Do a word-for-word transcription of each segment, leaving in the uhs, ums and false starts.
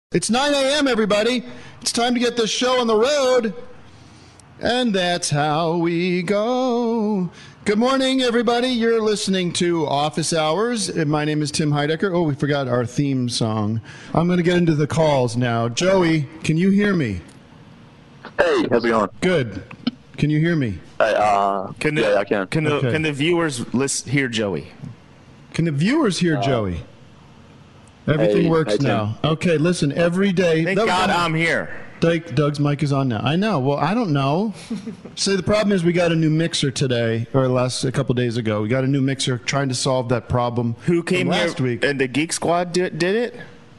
It's nine a.m., everybody. It's time to get this show on the road. And that's how we go. Good morning, everybody. You're listening to Office Hours. My name is Tim Heidecker. Oh, we forgot our theme song. I'm going to get into the calls now. Joey, can you hear me? Hey, how's it going? Good. Can you hear me? Hey, uh, can the, yeah, I can. Can the, okay. can the viewers list, hear Joey? Can the viewers hear uh, Joey? Everything hey, works hey, now. Okay, listen, every day. Thank God I'm here. Doug, Doug's mic is on now. I know. Well, I don't know. See, the problem is we got a new mixer today, or last a couple days ago. We got a new mixer trying to solve that problem. Who came last here, week? And the Geek Squad did, did it?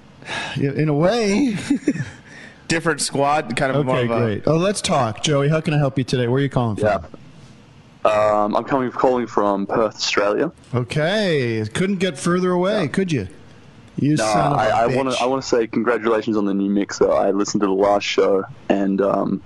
In a way. Different squad, kind of okay, more of a... great. Oh, let's talk. Joey, how can I help you today? Where are you calling from? Yeah. Um, I'm coming calling from Perth, Australia. Okay. Couldn't get further away, yeah. could you? You no, son of a I, I bitch. want to. I want to say congratulations on the new mixer. I listened to the last show, and um,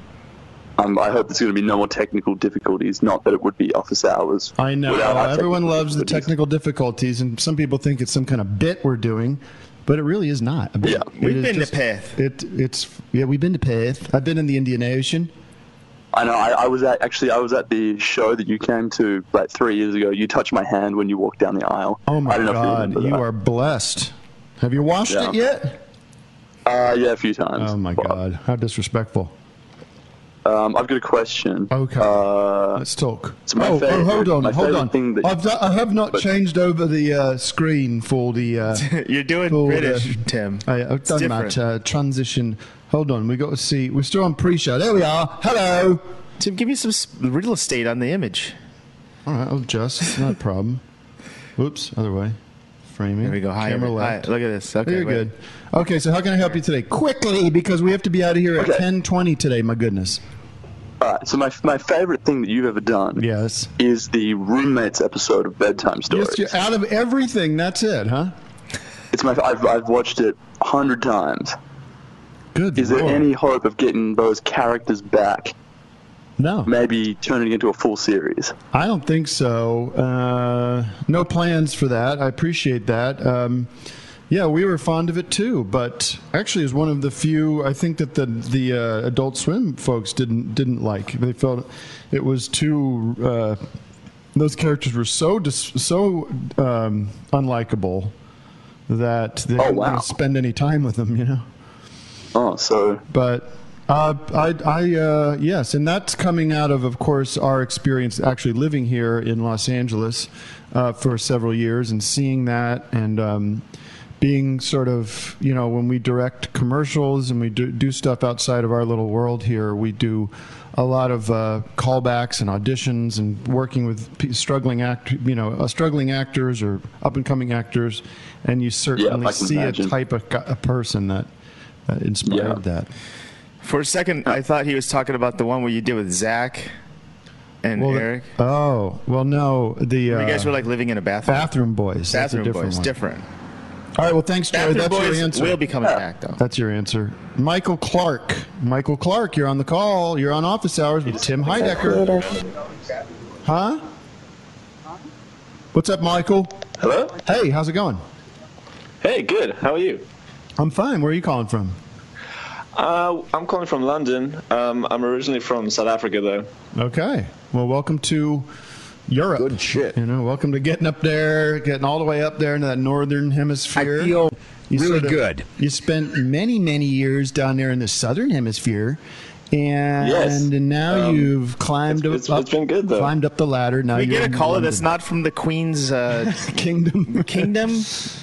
I'm, I hope there's going to be no more technical difficulties. Not that it would be office hours. I know. Everyone loves the technical difficulties, and some people think it's some kind of bit we're doing, but it really is not a bit. Yeah, we've it been just, to Perth. It, it's yeah, we've been to Perth. I've been in the Indian Ocean. I know. I, I was at actually. I was at the show that you came to like three years ago. You touched my hand when you walked down the aisle. Oh my I don't know God! If you, you that. are blessed. Have you washed yeah. it yet? Uh, yeah, a few times. Oh my but, God! How disrespectful. Um, I've got a question. Okay. Uh, Let's talk. So my oh, favorite, oh, hold on, my hold on. Thing that I've do, I have not but, changed over the uh, screen for the. Uh, You're doing for British, the, Tim. I, I've it's done different. that uh, transition. Hold on, we got to see. We're still on pre-show. There we are. Hello. Tim, give me some real estate on the image. All right, I'll adjust. Not a problem. Whoops, other way. Framing. There we go. Hi, Camera hi. left. Look at this. Okay, Very wait. good. Okay, so how can I help you today? Quickly, because we have to be out of here at okay. ten twenty today. My goodness. All right. So my my favorite thing that you've ever done. Yes. Is the roommates episode of Bedtime Stories. Yes, you're out of everything. That's it, huh? It's my. I've I've watched it a hundred times. Good. Is Lord. there any hope of getting those characters back? No. Maybe turning it into a full series. I don't think so. Uh, no plans for that. I appreciate that. Um, yeah, we were fond of it too, but actually, it's one of the few I think that the the uh, Adult Swim folks didn't didn't like. They felt it was too. Uh, those characters were so dis- so um, unlikable that they oh, didn't wow. want to spend any time with them. You know. Oh, so. But. Uh, I, I, uh, yes, and that's coming out of, of course, our experience actually living here in Los Angeles uh, for several years and seeing that and um, being sort of, you know, when we direct commercials and we do, do stuff outside of our little world here, we do a lot of uh, callbacks and auditions and working with p- struggling act, you know, uh, struggling actors or up and coming actors, and you certainly yeah, see imagine. a type of a person that, that inspired yeah. that. For a second, I thought he was talking about the one where you did with Zach and well, Eric. Oh, well, no. The uh, you guys were like living in a bathroom. Bathroom Boys. That's Bathroom a different Boys, one. different. All right, well, thanks, Joey. Bathroom That's Boys your answer. will be coming back, though. That's your answer. Michael Clark. Michael Clark, you're on the call. You're on Office Hours with Tim Heidecker. Huh? What's up, Michael? Hello? Hey, how's it going? Hey, good. How are you? I'm fine. Where are you calling from? Uh, I'm calling from London. Um, I'm originally from South Africa, though. Okay. Well, welcome to Europe. Good shit. You know, welcome to getting up there, getting all the way up there into that northern hemisphere. I feel you really sort of, good. You spent many, many years down there in the southern hemisphere, and Yes. now Um, you've climbed it's- up, it's been good, though. climbed up the ladder. Now we you're get a in caller London. that's not from the Queen's uh, Kingdom. kingdom.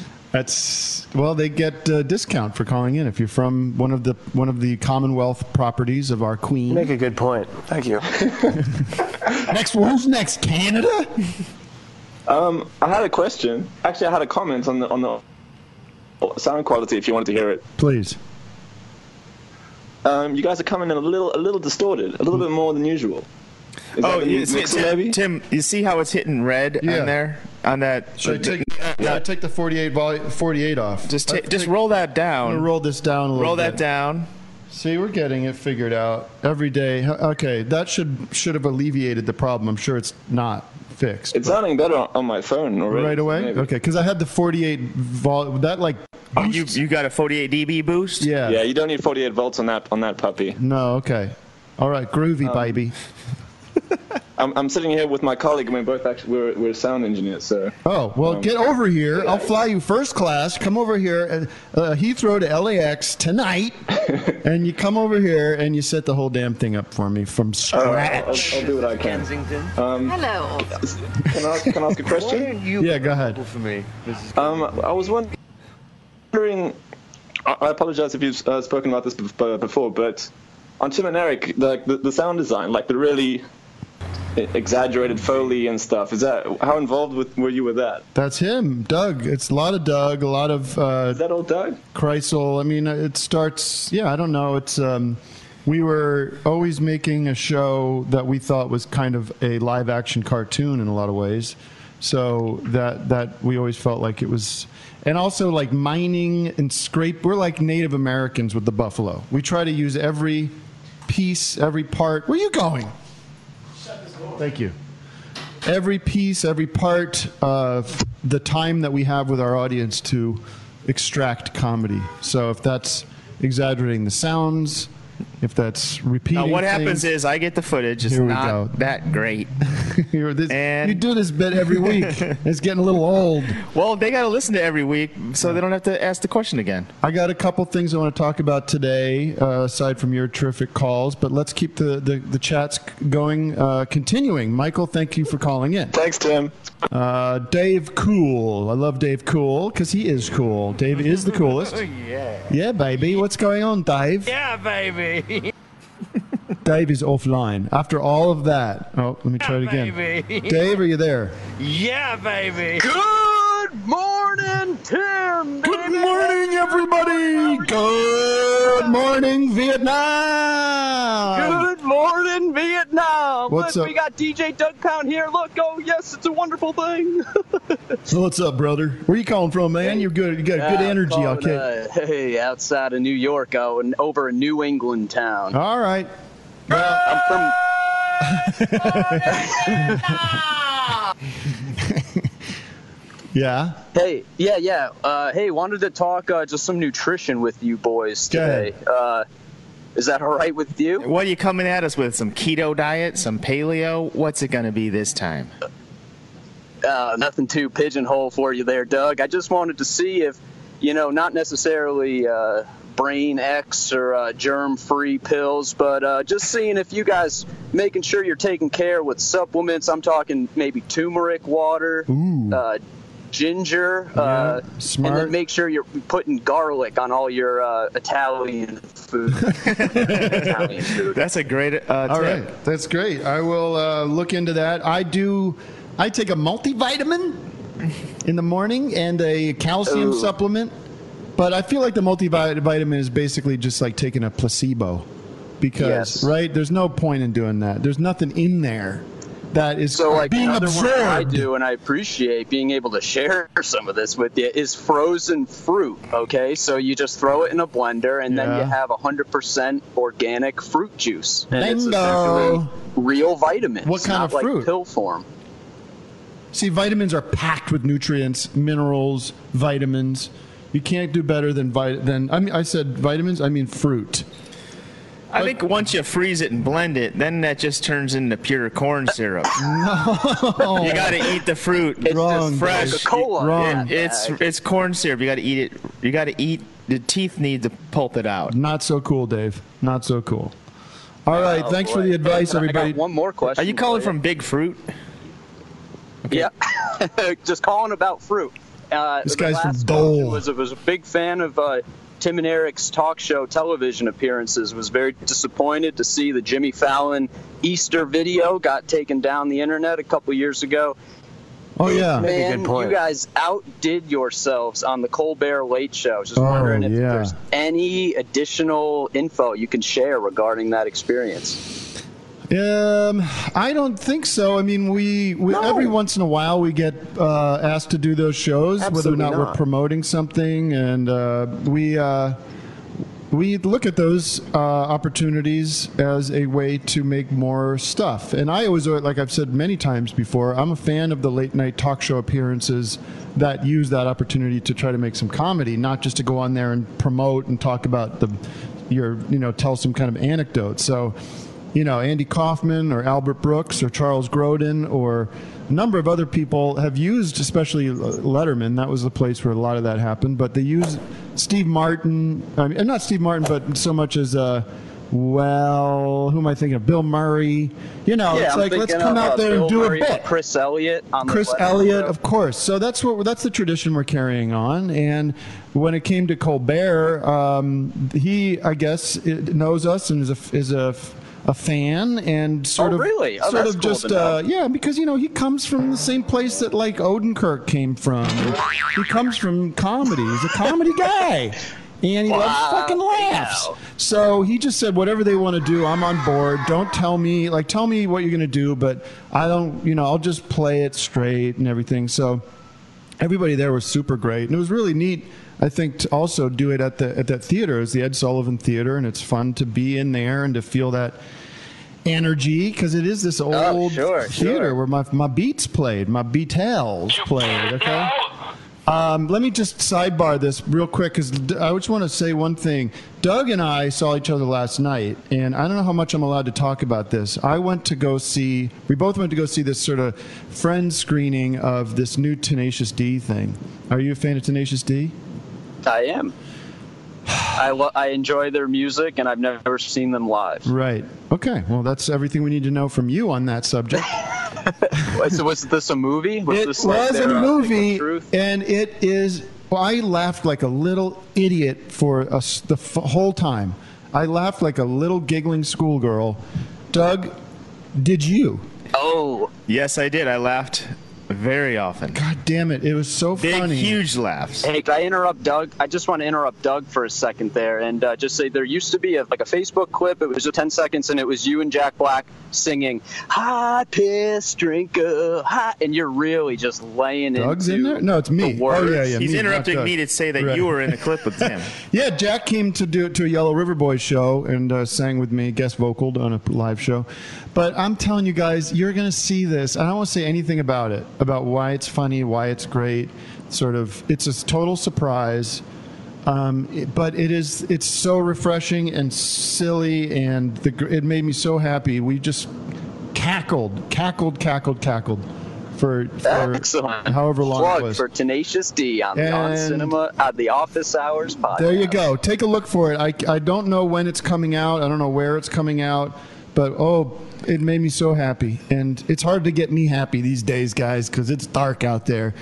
That's well, they get a discount for calling in if you're from one of the one of the Commonwealth properties of our Queen. You make a good point. Thank you. Next, who's next? Canada? Um, I had a question. Actually, I had a comment on the on the sound quality. If you wanted to hear it, Please. um, you guys are coming in a little a little distorted, a little bit more than usual. Is Oh, that the new you see, mixer, Tim, maybe? Tim, you see how it's hitting red Yeah. on there? On that? Should I take, should I take the forty-eight, vol- forty-eight off? Just, ta- I just think- roll that I'm down. gonna roll this down a little Roll bit. that down. See, we're getting it figured out every day. Okay, that should should have alleviated the problem. I'm sure it's not fixed. It's but- sounding better on, on my phone already. right away. maybe. Okay, because I had the forty-eight vol. That like Oh, you you got a forty-eight D B boost? Yeah. Yeah, you don't need forty-eight volts on that on that puppy. No. Okay. All right. Groovy, Um, baby. I'm, I'm sitting here with my colleague, and we're both actually we're, we're sound engineers. So Oh, well, Um, get over here. I'll fly you first class. Come over here, and uh, Heathrow to L A X tonight, and you come over here and you set the whole damn thing up for me from I'll, I'll, scratch. I'll do what I can. Kensington. Hello. Can I, can I ask a question? You Yeah, go ahead. For me. This is Um, I was wondering. I I apologize if you've uh, spoken about this bef- before, but on Tim and Eric, like the, the sound design, like the really exaggerated Foley and stuff. Is that how involved with were you with that? That's him, Doug. It's a lot of Doug, a lot of uh, Is that all Doug? Kreisel. I mean, it starts. Yeah, I don't know. It's um, we were always making a show that we thought was kind of a live action cartoon in a lot of ways. So that that we always felt like it was, and also like mining and scrape. We're like Native Americans with the buffalo. We try to use every piece, every part. Where are you going? Thank you. Every piece, every part of the time that we have with our audience to extract comedy. So if that's exaggerating the sounds, if that's repeating Now, what things, happens is I get the footage. It's Here we not go. that great. You're this, And- you do this bit every week. It's getting a little old. Well, they got to listen to every week, so they don't have to ask the question again. I got a couple things I want to talk about today, uh, aside from your terrific calls, but let's keep the, the, the chats going, uh, continuing. Michael, thank you for calling in. Thanks, Tim. Uh, Dave Cool. I love Dave Cool because he is cool. Dave is the coolest. yeah. Yeah, baby. What's going on, Dave? Yeah, baby. Dave is offline. After all of that. Oh, let me try it again. baby. Dave, are you there? Yeah, baby. Good morning, Tim. Good morning, everybody. Good morning, Vietnam. Good morning, Vietnam. What's Look, up? we got D J Doug Pound here. Look, oh yes, it's a wonderful thing. What's up, brother? Where you calling from, man? You're good. You got good Yeah, I'm energy. calling, Okay. uh, hey, outside of New York, oh, and over in New England town. All right. I'm from. Yeah. Hey, yeah, yeah. Uh, hey, wanted to talk uh, just some nutrition with you boys Go today. Uh, is that all right with you? What are you coming at us with? Some keto diet? Some paleo? What's it going to be this time? Uh, nothing too pigeonhole for you there, Doug. I just wanted to see if, you know, not necessarily uh, Brain X or uh, germ-free pills, but uh, just seeing if you guys making sure you're taking care with supplements. I'm talking maybe turmeric water, Ooh. uh, ginger, uh, smart. and then make sure you're putting garlic on all your uh, Italian food. Italian food. That's a great uh, All tip. right. That's great. I will uh, look into that. I do. I take a multivitamin in the morning and a calcium Ooh. supplement, but I feel like the multivitamin is basically just like taking a placebo because, Yes. right? There's no point in doing that. There's nothing in there that is So, like, being another one I absorbed. do, and I appreciate being able to share some of this with you, is frozen fruit, okay? So you just throw it in a blender, and then Yeah. you have one hundred percent organic fruit juice. And it's Bingo. essentially real vitamins. What kind not of like fruit? pill form. See, vitamins are packed with nutrients, minerals, vitamins. You can't do better than vit- than I mean. I said vitamins. I mean fruit. I think once you freeze it and blend it, then that just turns into pure corn syrup. No. You got to eat the fruit. It's Wrong, just fresh. Coca-Cola. Wrong. Yeah, It's bag. it's corn syrup. You got to eat it. You got to eat. The teeth need to pulp it out. Not so cool, Dave. Not so cool. All right. Oh, Thanks for boy. the advice, I got everybody. one more question. Are you calling for from Big Fruit? Yeah, just calling about fruit. Uh, This the guy's last from person Dole. Was, was a big fan of uh, Tim and Eric's talk show television appearances. Was very disappointed to see the Jimmy Fallon Easter video got taken down the internet a couple years ago. Oh yeah. Man, good point. you guys outdid yourselves on the Colbert Late Show. Just Oh, wondering if yeah. there's any additional info you can share regarding that experience. Um, I don't think so. I mean, we, we every once in a while we get uh, asked to do those shows, whether or Absolutely not, we're not. promoting something, and uh, we uh, we look at those uh, opportunities as a way to make more stuff. And I always, like I've said many times before, I'm a fan of the late night talk show appearances that use that opportunity to try to make some comedy, not just to go on there and promote and talk about the your, you know, tell some kind of anecdote. So, you know, Andy Kaufman or Albert Brooks or Charles Grodin or a number of other people have used, especially Letterman. That was the place where a lot of that happened. But they use Steve Martin, I mean, not Steve Martin, but so much as, uh, well, who am I thinking of? Bill Murray. You know, Yeah, it's I'm like, let's thinking come of, out uh, there Bill and do Murray a or bit. Chris Elliott on the Chris Letterman Elliott, show. of course. So that's what that's the tradition we're carrying on. And when it came to Colbert, um, he, I guess, it knows us and is a is a, a fan and sort Oh, of really? Oh, sort that's of cool just to know. uh, yeah, because you know he comes from the same place that like Odenkirk came from. He comes from comedy. He's a comedy guy. And he loves Wow. fucking laughs. So he just said, whatever they want to do, I'm on board. Don't tell me, like, tell me what you're going to do, but I don't, you know, I'll just play it straight and everything. So everybody there was super great. And it was really neat, I think, to also do it at the at that theater. It's the Ed Sullivan Theater, and it's fun to be in there and to feel that energy, because it is this old Oh, sure, theater sure. where my, my beats played, my Beatles played, okay? Um, let me just sidebar this real quick, because I just want to say one thing. Doug and I saw each other last night, and I don't know how much I'm allowed to talk about this. I went to go see, we both went to go see this sort of friend screening of this new Tenacious D thing. Are you a fan of Tenacious D? I am. I, lo- I enjoy their music, and I've never seen them live. Right. Okay. Well, that's everything we need to know from you on that subject. So was this a movie? Was It this like was their, a uh, movie, truth? and it is. Well, I laughed like a little idiot for us the f- whole time. I laughed like a little giggling schoolgirl. Doug, did you? Oh, Yes, I did. I laughed very often. God damn it! It was so Big, funny. huge laughs. hey, can I interrupt Doug? I just want to interrupt Doug for a second there and uh, just say there used to be a, like a Facebook clip. It was just ten seconds, and it was you and Jack Black singing "Hot Piss Drinker," hot, and you're really just laying Doug's into in there? No, it's me. the words. Oh yeah, yeah. He's me, interrupting not me Doug. to say that Right. you were in the clip with him. Yeah, Jack came to do it to a Yellow River Boys show and uh, sang with me, guest vocaled on a live show. But I'm telling you guys, you're going to see this. I don't want to say anything about it, about why it's funny, why it's great. Sort of, it's a total surprise. Um, it- but it is, it's so refreshing and silly, and the, gr- it made me so happy. We just cackled, cackled, cackled, cackled for, for Excellent. however long Plug it was. for Tenacious D on the On And- Cinema at the Office Hours podcast. There you go. Take a look for it. I, I don't know when it's coming out. I don't know where it's coming out. But, oh, it made me so happy. And it's hard to get me happy these days, guys, because it's dark out there.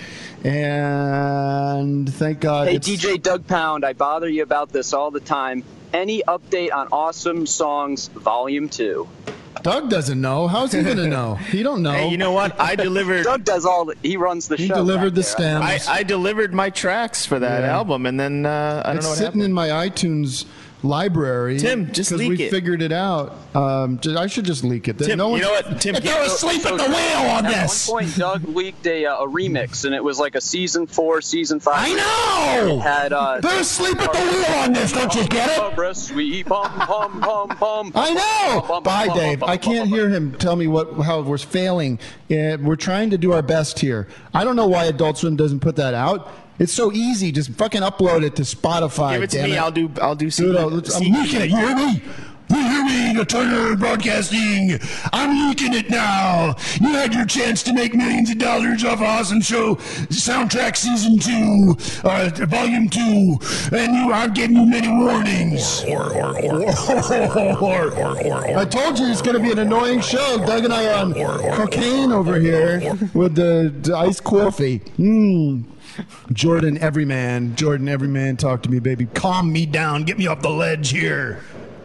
And thank God. Hey, it's, D J Doug Pound, I bother you about this all the time. Any update on Awesome Songs Volume two? Doug doesn't know. How's he going to know? He don't know. Hey, you know what? I delivered. Doug does all the, he runs the he show. delivered back the there. stems. I, I delivered my tracks for that Yeah. album, and then uh, I don't it's know what sitting happened. in my iTunes library. Tim, just because leak we it. figured it out. Um, ju- I should just leak it. Tim, no you one, know what? Tim, If get- I was asleep at the wheel on At this. one point, Doug leaked a, uh, a remix, and it was like a season four, season five. I know. It had uh, They're asleep at the wheel on this. Don't you get it? Breast sweet, bum, bum, bum, bum. I know. Bum, bum, Bye, bum, Dave. bum, I bum, can't bum, hear him tell me what how we're failing. Uh, we're trying to do our best here. I don't know why Adult Swim doesn't put that out. It's so easy. Just fucking upload it to Spotify. Give it to damn me. I'll do. I'll do. C- Dude, I'll- let's- I'm C- leaking it. You hear me? You hear me? The Turner Broadcasting. I'm leaking it now. You had your chance to make millions of dollars off Awesome Show soundtrack season two, uh, volume two, and you, I've given you many warnings. Or, or, or, or, or, or, or, I told you it's going to be an annoying show. Doug and I are on cocaine over here with the, the iced coffee. Mmm. Jordan Everyman, Jordan Everyman, talk to me, baby. Calm me down. Get me off the ledge here.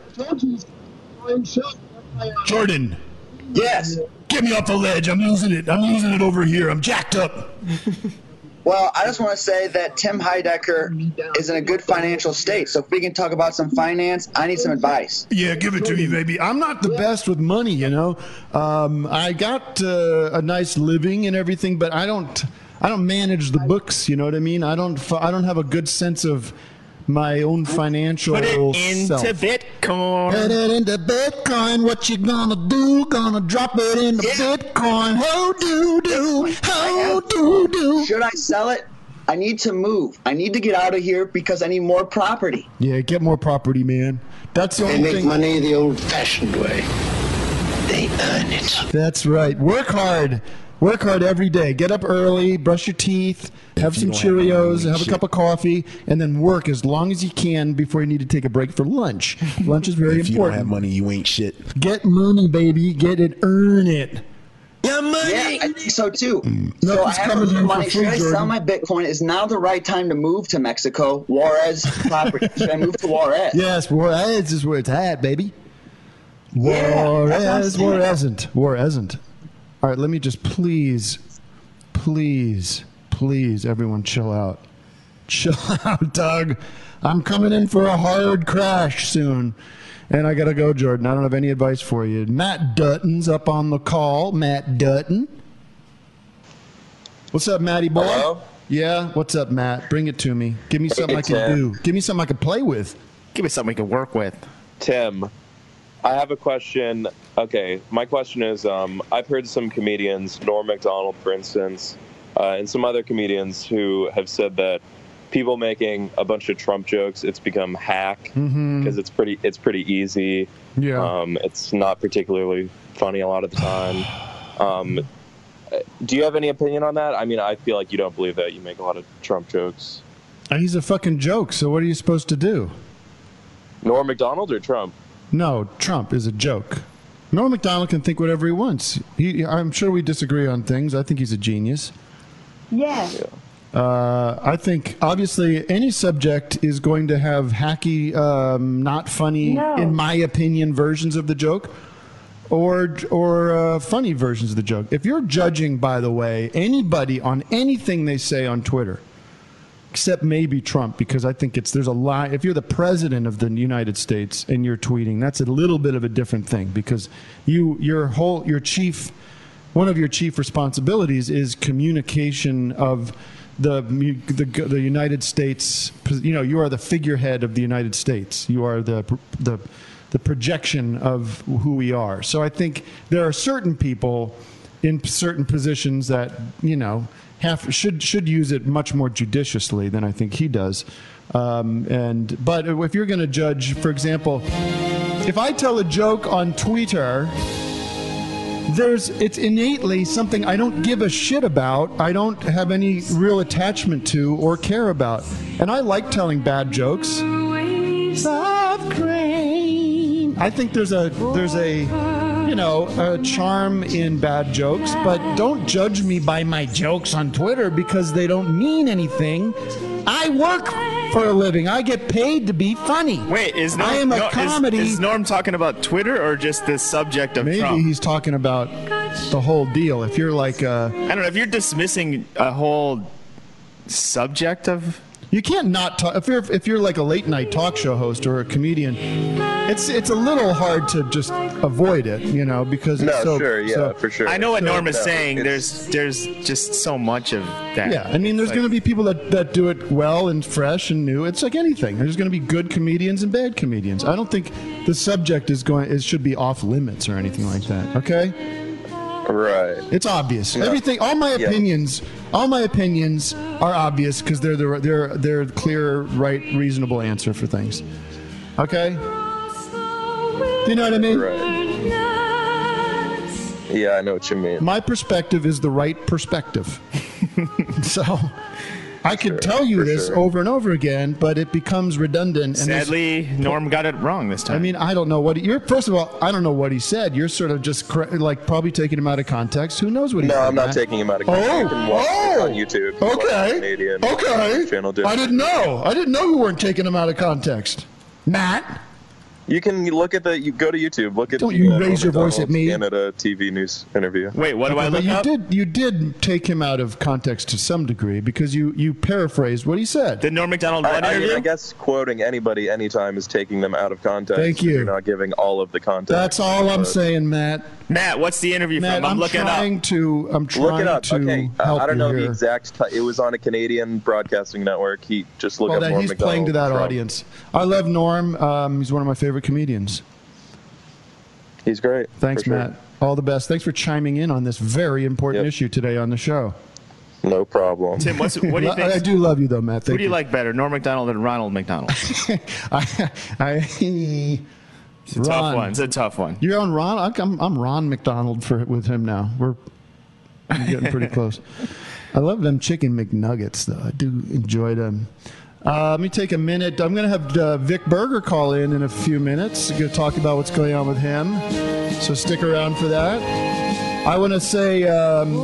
Jordan, Yes. get me off the ledge. I'm losing it. I'm losing it over here. I'm jacked up. Well, I just want to say that Tim Heidecker is in a good financial state. So if we can talk about some finance, I need some advice. Yeah, give it to me, baby. I'm not the best with money, you know. Um, I got uh, a nice living and everything, but I don't. I don't manage the books. You know what I mean? I don't. I don't have a good sense of my own financial Put it into self. Bitcoin. Put it into Bitcoin. What you gonna do? Gonna drop it into Yeah. Bitcoin. How do do? How do do? Should I sell it? I need to move. I need to get out of here because I need more property. Yeah, get more property, man. That's the They only make thing. money the old-fashioned way. They earn it. That's right. Work hard. Work hard every day. Get up early, brush your teeth, have some Cheerios, have a cup of coffee, and then work as long as you can before you need to take a break for lunch. Lunch is very If you don't have important. money, you ain't shit. Get money, baby. Get it. Earn it. Your money. Yeah, I think so too. So I Nothing's have coming some in for money. free, Should I sell Jordan. my Bitcoin? Is now the right time to move to Mexico? Juarez property. Should I move to Juarez? Yes, Juarez is where it's at, baby. Yeah, Juarez, that's what I'm Juarez isn't. Juarez isn't. All right, let me just please, please, please, everyone chill out. Chill out, Doug. I'm coming in for a hard crash soon. And I got to go, Jordan. I don't have any advice for you. Matt Dutton's up on the call. Matt Dutton. What's up, Matty boy? Hello? Yeah, what's up, Matt? Bring it to me. Give me something Hey, I can Tim. do. Give me something I can play with. Give me something we can work with. Tim, I have a question. Okay, my question is, um, I've heard some comedians, Norm Macdonald, for instance, uh, and some other comedians who have said that people making a bunch of Trump jokes, it's become hack because Mm-hmm. it's pretty, it's pretty easy. Yeah. Um, it's not particularly funny a lot of the time. Um, do you have any opinion on that? I mean, I feel like you don't believe that. You make a lot of Trump jokes. And he's a fucking joke, so what are you supposed to do? Norm Macdonald or Trump? No, Trump is a joke. Norm Macdonald can think whatever he wants. He, I'm sure we disagree on things. I think he's a genius. Yeah. Uh, I think, obviously, any subject is going to have hacky, um, not funny, No. in my opinion, versions of the joke, or or uh, funny versions of the joke. If you're judging, by the way, anybody on anything they say on Twitter, except maybe Trump, because I think it's there's a lot. If you're the president of the United States and you're tweeting, that's a little bit of a different thing, because you your whole your chief one of your chief responsibilities is communication of the the the United States. You know, you are the figurehead of the United States. You are the the the projection of who we are. So I think there are certain people in certain positions that, you know, have should should use it much more judiciously than I think he does. Um, and but if you're going to judge, for example, if I tell a joke on Twitter, there's it's innately something I don't give a shit about. I don't have any real attachment to or care about. And I like telling bad jokes. Soft cream. I think there's a there's a you know a charm in bad jokes, but don't judge me by my jokes on Twitter because they don't mean anything. I work for a living. I get paid to be funny. Wait, is Norm, I am a no, is- comedy. Is, Norm talking about Twitter or just the subject of Maybe Trump? he's talking about the whole deal. If you're like, uh, I don't know. If you're dismissing a whole subject of, you can't not talk. If you're if you're like a late night talk show host or a comedian, it's it's a little hard to just avoid it, you know, because it's No, so, sure, yeah, so- for sure. I know what So, Norm is no, saying. it's- There's there's just so much of that. Yeah, I mean, there's Like- going to be people that, that do it well and fresh and new. It's like anything. There's going to be good comedians and bad comedians. I don't think the subject is going. It should be off limits or anything like that. Okay. Right. It's obvious. No. Everything, all my Yeah. opinions, all my opinions are obvious because they're the they're they're the clear, right, reasonable answer for things. Okay. Do you know what I mean? Right. Yeah, I know what you mean. My perspective is the right perspective. So I could Sure, tell you for this sure. over and over again, but it becomes redundant. And there's- Sadly, Norm got it wrong this time. I mean, I don't know what he, you're. First of all, I don't know what he said. You're sort of just cor- like probably taking him out of context. Who knows what he No, said? I'm not Matt? taking him out of context. Oh, You can watch it oh, on YouTube. You can watch okay, Canadian okay. channel do I it. didn't know. I didn't know you weren't taking him out of context, Matt. You can look at the. You go to YouTube. Look at. Don't the, you uh, raise your voice at me. Canada T V news interview. Wait, what do I But look you up? did you did take him out of context to some degree because you you paraphrased what he said. The Norm Macdonald I, one I, mean, interview? I guess quoting anybody anytime is taking them out of context. Thank you. You're not giving all of the context. That's all I'm But- saying, Matt. Matt, what's the interview Matt, from? I'm, I'm looking trying up. to I'm trying Look it up. to Okay. Uh, help I don't know you the here. exact. T- it was on a Canadian broadcasting network. He just look Well, up that Norm he's Macdonald playing to that Trump. audience. I love Norm. Um, he's one of my favorite comedians. He's great. Thanks, for sure. Matt. All the best. Thanks for chiming in on this very important Yep. issue today on the show. No problem. Tim, what's, what do you I, think? I do love you, though, Matt. Thank Who do you like better, Norm Macdonald or Ronald McDonald? I, I, It's a tough one. It's a tough one. You're on Ron. I'm, I'm Ron McDonald for with him now. We're I'm getting pretty close. I love them chicken McNuggets, though. I do enjoy them. Uh, let me take a minute. I'm going to have uh, Vic Berger call in in a few minutes. We're going to talk about what's going on with him. So stick around for that. I want to say um,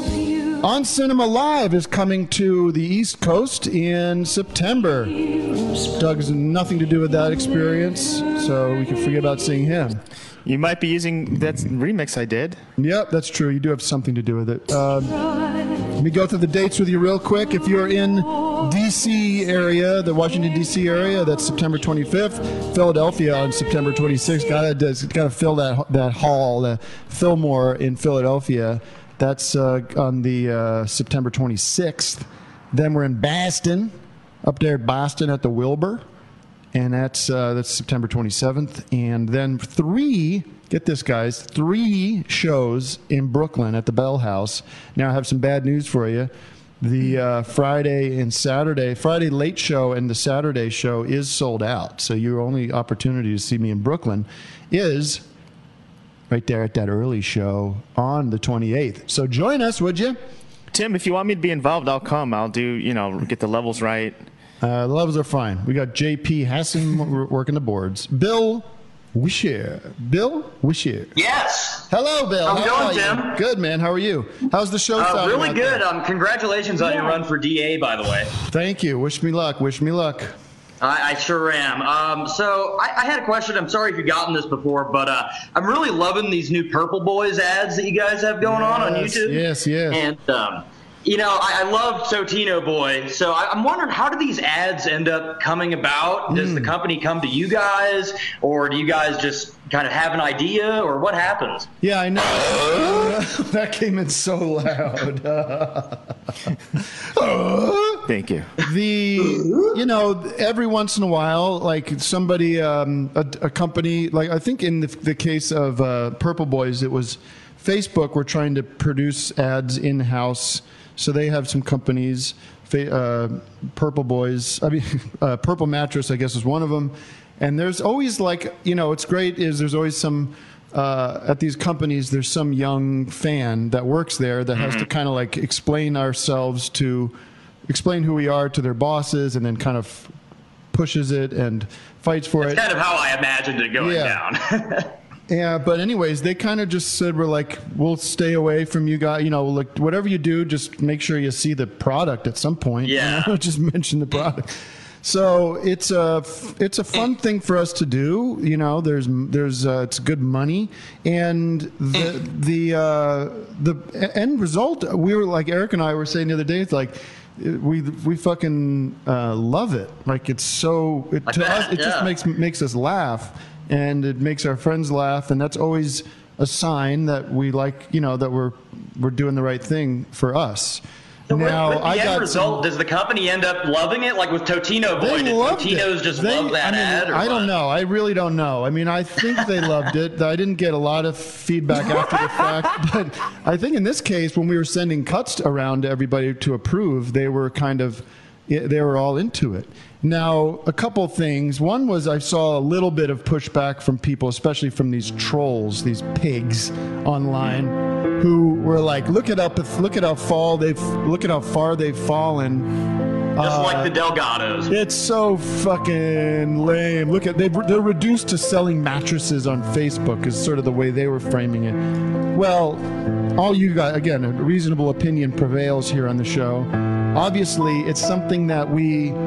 On Cinema Live is coming to the East Coast in September. Doug's nothing to do with that experience, so we can forget about seeing him. You might be using that remix I did. Yep, that's true. You do have something to do with it. Um, let me go through the dates with you real quick. If you're in D C area, the Washington, D C area, that's September twenty-fifth. Philadelphia on September twenty-sixth. Gotta, gotta fill that, that hall, the Fillmore in Philadelphia. That's uh, on the uh, September twenty-sixth. Then we're in Boston, up there at Boston at the Wilbur. And that's uh, that's September twenty-seventh. And then three, get this, guys, three shows in Brooklyn at the Bell House. Now I have some bad news for you. The uh, Friday and Saturday, Friday late show and the Saturday show is sold out. So your only opportunity to see me in Brooklyn is right there at that early show on the twenty-eighth. So join us, would you? Tim, if you want me to be involved, I'll come. I'll do, you know, get the levels right. Uh, the levels are fine. We got J P Hassan working the boards. Bill Wishier. Bill Wishier. Yes. Hello, Bill. How's it How going, are you? Tim? Good, man. How are you? How's the show Uh, sounding really out good. there? Um, congratulations on your run for D A, by the way. Thank you. Wish me luck. Wish me luck. I, I sure am. Um, so I, I had a question. I'm sorry if you've gotten this before, but uh, I'm really loving these new Purple Boys ads that you guys have going on on Yes, YouTube. yes, yes. And um, you know, I, I love Totino Boy. So I, I'm wondering, how do these ads end up coming about? Does Hmm. the company come to you guys, or do you guys just kind of have an idea, or what happens? Yeah, I know. That came in so loud. Thank you. The, you know, every once in a while, like somebody, um, a, a company, like I think in the, the case of uh, Purple Boys, it was Facebook were trying to produce ads in-house. So they have some companies, uh, Purple Boys, I mean, uh, Purple Mattress, I guess, is one of them. And there's always like, you know, what's great is there's always some, uh, at these companies, there's some young fan that works there that has to kind of like explain ourselves to, explain who we are to their bosses, and then kind of pushes it and fights for That's it. kind of how I imagined it going Yeah. down. Yeah, but anyways, they kind of just said, we're like, we'll stay away from you guys. You know, like whatever you do, just make sure you see the product at some point. Yeah. You know, just mention the product. So it's a it's a fun thing for us to do. You know, there's there's uh, it's good money, and the the uh, the end result. We were like Eric and I were saying the other day. It's like we we fucking uh, love it. Like it's so it, to bet, us it just yeah. makes makes us laugh. And it makes our friends laugh, and that's always a sign that we like, you know, that we're we're doing the right thing for us. So with- now, with the I end got result, some, does the company end up loving it? Like with Totino Boy, they did loved Totinos it. just They- love that I mean, ad? Or I what? don't know. I really don't know. I mean, I think they loved it. I didn't get a lot of feedback after the fact, but I think in this case, when we were sending cuts around to everybody to approve, they were kind of they were all into it. Now, a couple things. One was I saw a little bit of pushback from people, especially from these trolls, these pigs online, who were like, "Look at how look at how fall they've look at how far they've fallen." Just Uh, like the Delgados. It's so fucking lame. Look at they they're reduced to selling mattresses on Facebook is sort of the way they were framing it. Well, all you got again, a reasonable opinion prevails here on the show. Obviously, it's something that we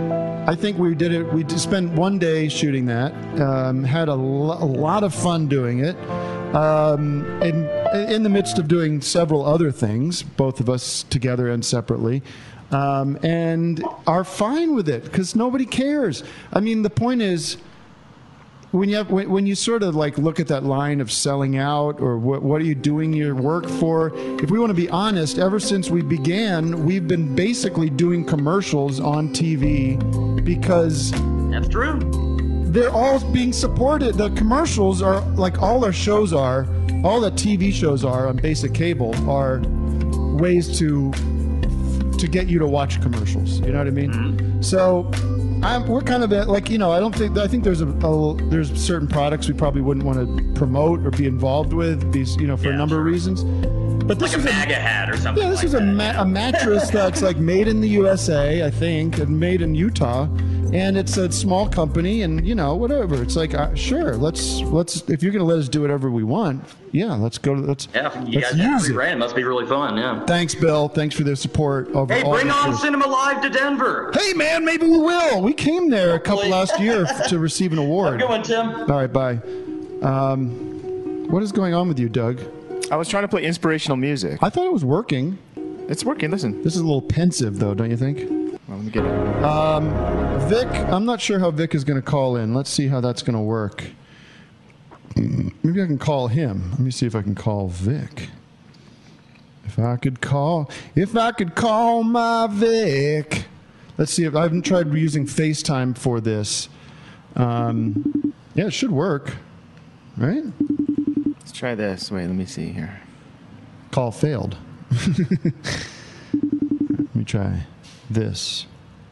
I think we did it. We just spent one day shooting that. Um, had a, lo- a lot of fun doing it. Um, and in the midst of doing several other things, both of us together and separately, um, and are fine with it because nobody cares. I mean, the point is, when you have, when, when you sort of like look at that line of selling out or what, what are you doing your work for? If we want to be honest, ever since we began, we've been basically doing commercials on T V because that's true. They're all being supported. The commercials are like all our shows are, all the T V shows are on basic cable are ways to to get you to watch commercials. You know what I mean? Mm-hmm. So. I'm, we're kind of at, like, you know, I don't think, I think there's a, a there's certain products we probably wouldn't want to promote or be involved with, these, you know, for yeah, a number sure. of reasons. But this like is a MAGA hat or something. Yeah, this like is a, that. ma- a mattress that's like made in the U S A, I think, and made in Utah, and it's a small company, and you know, whatever. It's like, uh, sure, let's let's if you're gonna let us do whatever we want, yeah, let's go. To, let's yeah, you let's guys have use free it. reign. It must be really fun. Yeah. Thanks, Bill. Thanks for the support. Over hey, all bring on years. Cinema Live to Denver. Hey, man, maybe we will. We came there a couple last year to receive an award. Have a good one, Tim. All right, bye. Um, what is going on with you, Doug? I was trying to play inspirational music. I thought it was working. It's working. Listen. This is a little pensive, though, don't you think? Well, let me get it. Um, Vic, I'm not sure how Vic is going to call in. Let's see how that's going to work. Maybe I can call him. Let me see if I can call Vic. If I could call, if I could call my Vic. Let's see if I haven't tried using FaceTime for this. Um, yeah, it should work, right? Let's try this. Wait, let me see here. Call failed. Let me try this.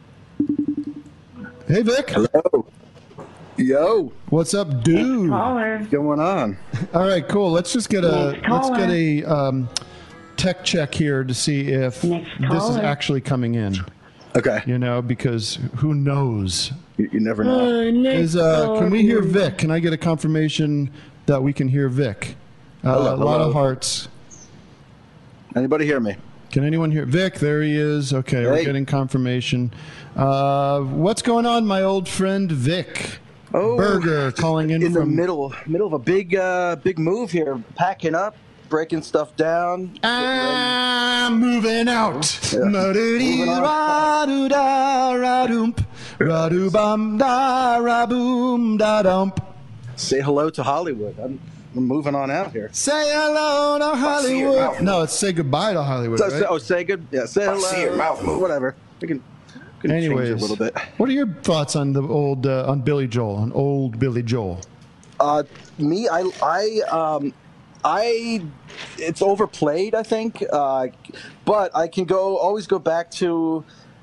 Hey, Vic. Hello. Yo. What's up, dude? What's going on? All right, cool. Let's just get a let's get a um, tech check here to see if this is actually coming in. Okay. You know, because who knows? You, you never know. Is uh, can we hear Vic? Can I get a confirmation that we can hear Vic? Uh, Hello, a lot hello. of hearts. Anybody hear me? Can anyone hear Vic? There he is. Okay, hey. We're getting confirmation. Uh, what's going on, my old friend Vic? Oh, Burger calling in, in from the middle, middle of a big, uh, big move here. Packing up, breaking stuff down. I'm moving out. Yeah. Moving out. Say hello to Hollywood. I'm, I'm moving on out here. Say hello to Hollywood. No, it's say goodbye to Hollywood. So, Right? say, oh, say good. Yeah, say hello. See your mouth move. Whatever. We can. Can Anyways, change it a little bit. What are your thoughts on the old uh, on Billy Joel, on old Billy Joel? Uh, me, I, I, um, I, it's overplayed, I think. Uh, but I can go always go back to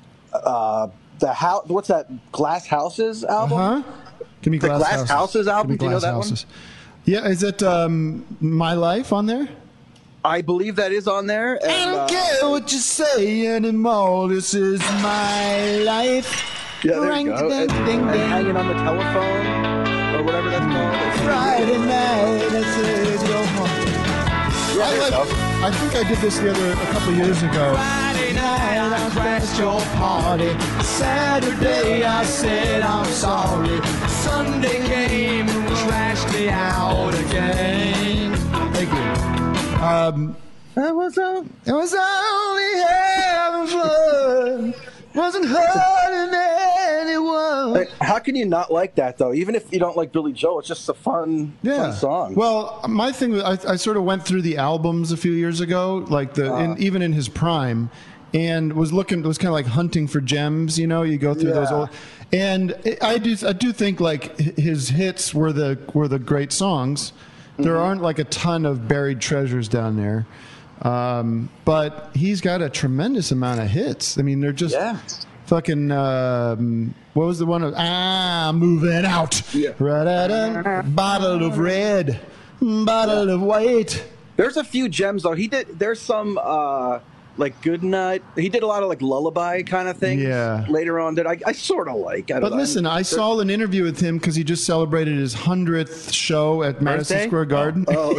uh, the house. What's that? Glass Houses album. Uh huh. Give me the Glass, Glass Houses. Houses album. Give me Do you know Glass that Houses. One? Yeah, is it um, My Life on there? I believe that is on there. And, I don't uh, care what you say anymore. This is my life. Yeah, there Ring, you go. ding, And, ding, and ding. hanging on the telephone or whatever that's called. Friday night, I said go home. Yeah, I, there you like, go. I think I did this the other a couple years ago. Friday night, I crashed your party. Saturday, I said I'm sorry. Sunday came and crashed me out again. Thank you. Um, That was all. it was only having fun. Wasn't hurting anyone. Like, how can you not like that though? Even if you don't like Billy Joel, it's just a fun, fun song. Well, my thing was, I, I sort of went through the albums a few years ago, like the Uh. in, even in his prime, and was looking. It was kind of like hunting for gems. You know, you go through those Yeah. old. And I do, I do think like his hits were the were the great songs. There aren't like a ton of buried treasures down there. Um, but he's got a tremendous amount of hits. I mean, they're just Yeah. fucking. Um, what was the one? Of, ah, moving out. Yeah. Ra-da-da, bottle of red, bottle of white. There's a few gems though. He did. There's some uh, like Good Night. He did a lot of like lullaby kind of things. Yeah. Later on, that I, I sort of like. I don't But know. listen, I saw an interview with him because he just celebrated his hundredth show at Madison Birthday? Square Garden. Oh.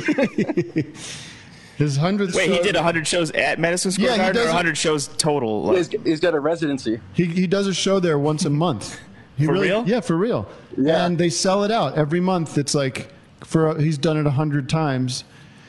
His hundredth. Wait, show. he did one hundred shows at Madison Square Yeah, he Garden or does it- one hundred shows total? Like, he's, he's got a residency. He he does a show there once a month. He For really, real? Yeah, for real. Yeah. And they sell it out every month. It's like for he's done it a hundred times.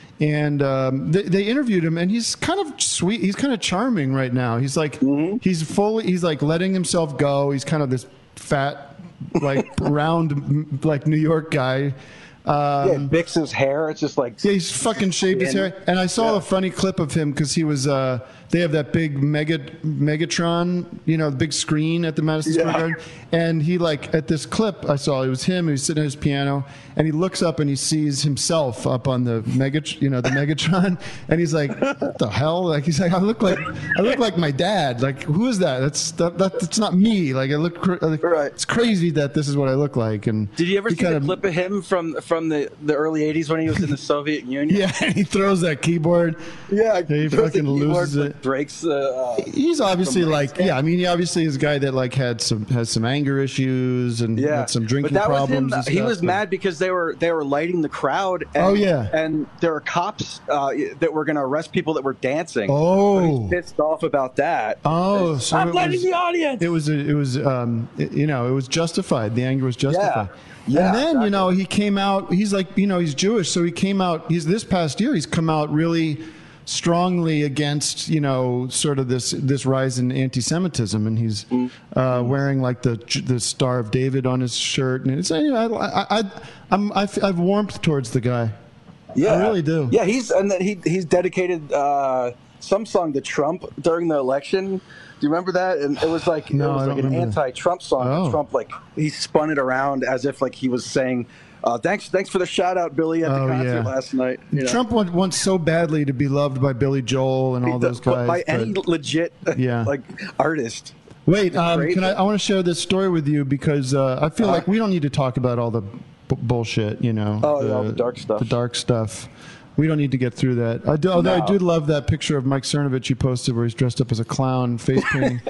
And um, they, they interviewed him, and he's kind of sweet. He's kind of charming right now. He's like Mm-hmm. he's fully he's like letting himself go. He's kind of this fat, like round, m- like New York guy. Um, yeah, Bix his hair. It's just like yeah, he's fucking shaved his hair. And I saw Yeah. a funny clip of him because he was. Uh, they have that big mega Megatron, you know, the big screen at the Madison Square Yeah. Garden. And he like at this clip I saw, it was him. He was sitting at his piano, and he looks up and he sees himself up on the mega, you know, the Megatron, and he's like, "What the hell?" Like he's like, "I look like I look like my dad. Like who is that? That's that, that that's not me. Like I look. Cr- like, Right. It's crazy that this is what I look like." And Did you ever he see kinda- the clip of him from from the, the early eighties when he was in the Soviet Union? Yeah, and he throws that keyboard. Yeah, he throws the fucking keyboard, loses but it. Breaks. Uh, He's obviously from like, yeah. I mean, he obviously is a guy that like had some has some anger issues and yeah, had some drinking but that problems. Was and him. He stuff, was but- mad because they were they were lighting the crowd. And, Oh, yeah. and there were cops uh, that were going to arrest people that were dancing. Oh. So he's pissed off about that. Oh, so I'm it lighting was- the audience. It was it was um it- you know it was justified. The anger was justified. Yeah, and then exactly. you know he came out. He's like you know he's Jewish, so he came out. He's this past year. He's come out really strongly against you know sort of this this rise in anti-Semitism, and he's uh, wearing like the the Star of David on his shirt, and it's you know, I I I I'm I've, I've warmed towards the guy. Yeah, I really do. Yeah, he's and then he he's dedicated uh, some song to Trump during the election. Do you remember that? And it was like No, it was I like don't an remember that. anti-Trump song. Oh. Trump like he spun it around as if like he was saying, uh, "Thanks, thanks for the shout out, Billy, at the Oh, concert yeah. last night." You know? Trump want, wants so badly to be loved by Billy Joel and all those But guys. by but- any legit Yeah. like artist. Wait, um, Crazy. can I? I want to share this story with you because uh, I feel Uh-huh. like we don't need to talk about all the b- bullshit. You know, Oh, yeah, all the dark stuff. The dark stuff. We don't need to get through that. I do, although I No. do love that picture of Mike Cernovich you posted where he's dressed up as a clown, face painting.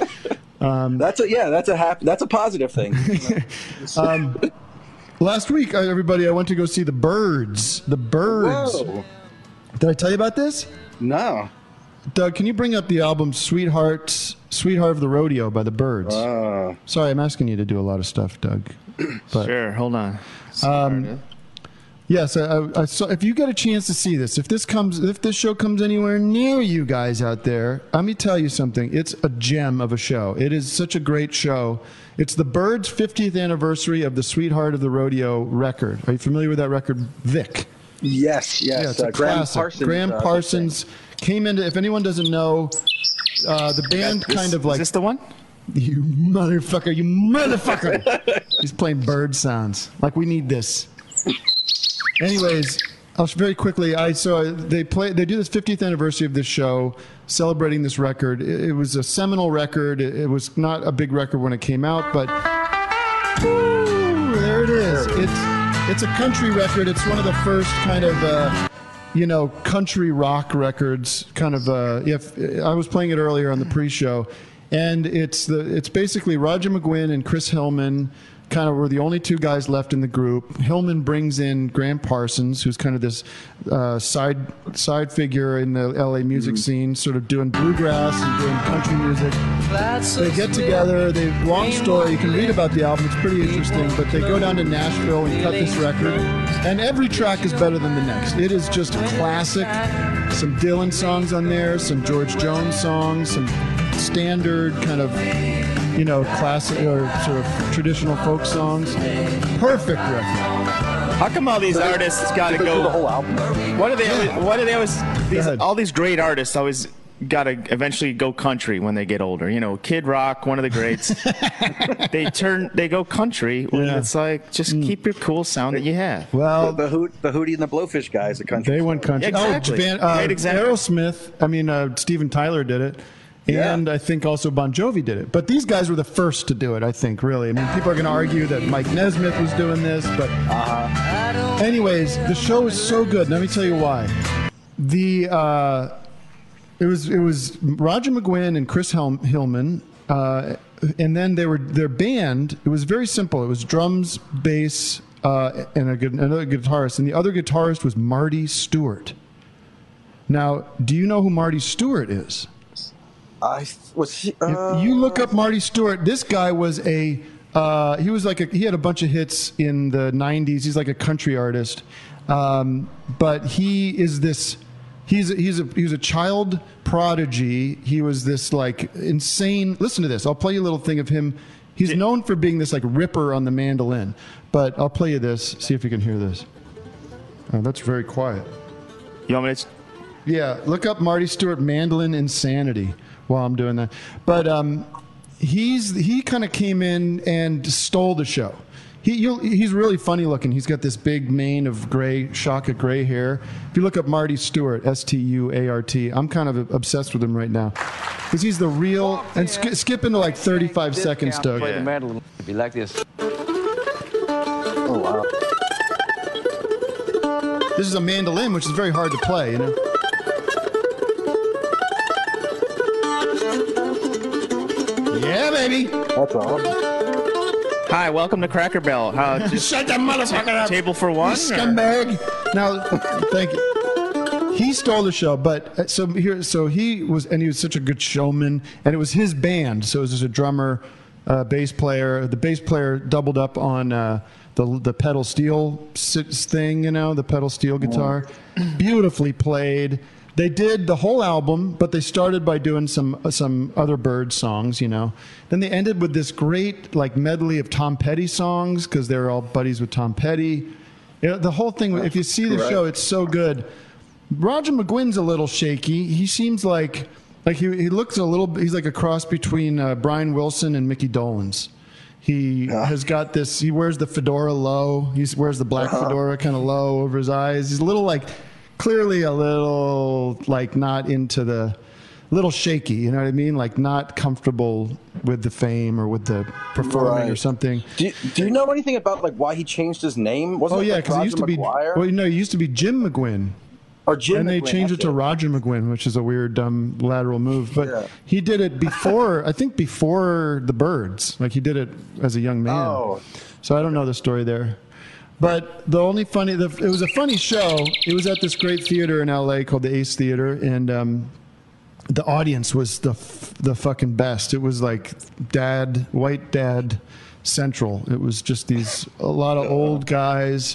um, That's a yeah. That's a hap- That's a positive thing. um, last week, uh, everybody, I went to go see the Birds. The Birds. Whoa. Did I tell you about this? No. Doug, can you bring up the album "Sweetheart, Sweetheart of the Rodeo" by the Birds? Uh, Sorry, I'm asking you to do a lot of stuff, Doug. But, Sure, hold on. Um, yes, I, I, I saw, if you get a chance to see this, if this comes, if this show comes anywhere near you guys out there, let me tell you something. It's a gem of a show. It is such a great show. It's the Birds' fiftieth anniversary of the "Sweetheart of the Rodeo" record. Are you familiar with that record, Vic? yes. Yes. Yeah, it's uh, a Graham classic. Parsons. Graham uh, Parsons came into. If anyone doesn't know, uh, the band This- kind of like Is this the one? you motherfucker, you motherfucker. He's playing bird sounds. Like we need this. Anyways, I'll very quickly. I saw they play. They do this fiftieth anniversary of this show, celebrating this record. It, it was a seminal record. It, it was not a big record when it came out, but woo, there it is. It's it's a country record. It's one of the first kind of. Uh, you know, country rock records. Kind of. Uh, if I was playing it earlier on the pre-show, and it's the it's basically Roger McGuinn and Chris Hillman. Kind of were the only two guys left in the group. Hillman brings in Graham Parsons, who's kind of this uh, side side figure in the L A music scene, sort of doing bluegrass and doing country music. They get together. They long story. You can read about the album. It's pretty interesting. But they go down to Nashville and cut this record, and every track is better than the next. It is just a classic. Some Dylan songs on there, some George Jones songs, some standard kind of, you know, classic or sort of traditional folk songs. Perfect record. How come all these artists got to They do go? the whole album. What do they? Always, what do they always? These, ahead. all these great artists always got to eventually go country when they get older. You know, Kid Rock, one of the greats. they turn. They go country when Yeah. it's like just keep your cool sound that you have. Well, the hoot, the Hootie and the Blowfish guys, the country. they went country. Exactly. Oh, Van, uh, Great example. Aerosmith. I mean, uh, Steven Tyler did it. Yeah. And I think also Bon Jovi did it. But these guys were the first to do it, I think, really. I mean, people are going to argue that Mike Nesmith was doing this, but Uh-huh. anyways, the show is so good. Let me tell you why. The uh, it was it was Roger McGuinn and Chris Hel- Hillman, uh, and then they were their band. It was very simple. It was drums, bass, uh, and a good, another guitarist, and the other guitarist was Marty Stewart. Now, do you know who Marty Stewart is? I was. He, If uh, you look up Marty Stewart, this guy was a Uh, he was like a, he had a bunch of hits in the nineties. He's like a country artist, um, but he is this. He's a, he's a he was a child prodigy. He was this like insane. Listen to this. I'll play you a little thing of him. He's known for being this like ripper on the mandolin, but I'll play you this. See if you can hear this. Oh, that's very quiet. You want me to? Yeah, look up Marty Stewart mandolin insanity while I'm doing that. But um, he's he kind of came in and stole the show. He you'll, he's really funny looking. He's got this big mane of gray, Shaka gray hair. If you look up Marty Stewart, S T U A R T, I'm kind of obsessed with him right now because he's the real. And sk- skip into like thirty-five seconds, Doug. Play the mandolin. Be like this. Oh wow. This is a mandolin, which is very hard to play, you know. Yeah, baby. That's all. Hi, welcome to Cracker Barrel. How, just Shut that motherfucker up. Table for one? You scumbag. Now, thank you. He stole the show, but uh, so here, so he was, and he was such a good showman, and it was his band. So it was just a drummer, uh, bass player. The bass player doubled up on uh, the the pedal steel s- thing, you know, the pedal steel guitar, beautifully played. They did the whole album, but they started by doing some some other Bird songs, you know. Then they ended with this great like medley of Tom Petty songs because they're all buddies with Tom Petty. You know, the whole thing. If you see the Right. show, it's so good. Roger McGuinn's a little shaky. He seems like like he he looks a little. He's like a cross between uh, Brian Wilson and Mickey Dolenz. He has got this. He wears the fedora low. He wears the black Uh-huh. fedora kind of low over his eyes. He's a little like. Clearly a little like not into the little shaky, you know what I mean? Like not comfortable with the fame or with the performing Right. or something. Do you, do you know anything about like why he changed his name? Wasn't Oh it, yeah, like, because he used to Roger be McGuire? well, you know, he used to be Jim McGuinn. Or Jim and they McGuinn, changed it that's to it. Roger McGuinn, which is a weird, dumb lateral move. But Yeah. he did it before, I think before the Birds. Like he did it as a young man. Oh. So I don't know the story there. But the only funny, the, it was a funny show. It was at this great theater in L A called the Ace Theater, and um, the audience was the f- the fucking best. It was like dad, white dad central. It was just these a lot of old guys,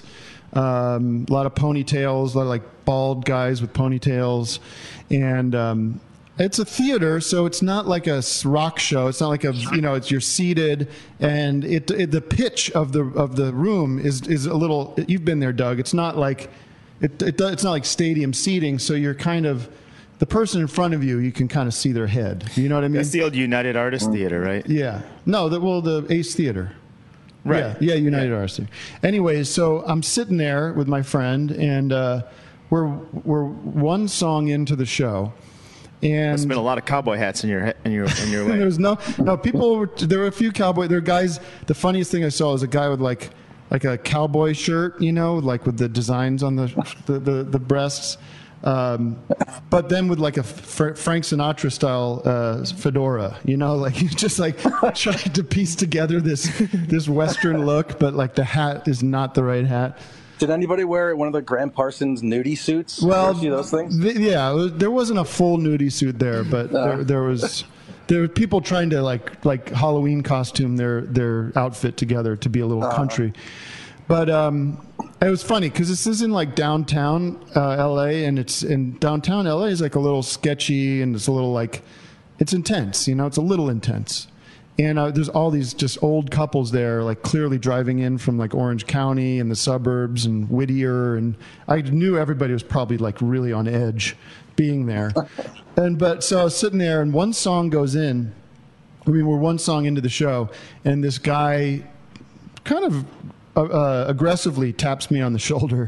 um, a lot of ponytails, a lot of like bald guys with ponytails, and. Um, It's a theater, so it's not like a s- rock show. It's not like a you know. It's you're seated, and it, it the pitch of the of the room is is a little. You've been there, Doug. It's not like it, it do- it's not like stadium seating. So you're kind of the person in front of you. You can kind of see their head. You know what I mean? That's the old United Artists Theater, right? Yeah. No, the, well, the Ace Theater. Right. Yeah, yeah United Artists Theater. Anyways, so I'm sitting there with my friend, and uh, we're we're one song into the show. And There's been a lot of cowboy hats in your he- in your in your way. there was no no people. Were, there were a few cowboy. There were guys. The funniest thing I saw was a guy with like like a cowboy shirt, you know, like with the designs on the the the, the breasts. Um, but then with like a F- Frank Sinatra style uh, fedora, you know, like you just like tried to piece together this this Western look, but like the hat is not the right hat. Did anybody wear one of the Graham Parsons nudie suits? Well, Ever see those things? th- yeah, it was- there wasn't a full nudie suit there, but there, there was there were people trying to like like Halloween costume their their outfit together to be a little country. But um, it was funny because this is in like downtown uh, L A, and it's in downtown L A is like a little sketchy and it's a little like it's intense, you know, it's a little intense. And uh, there's all these just old couples there, like clearly driving in from like Orange County and the suburbs and Whittier. And I knew everybody was probably like really on edge being there. And but so I was sitting there, and one song goes in. I mean, we're one song into the show, and this guy kind of uh, uh, aggressively taps me on the shoulder.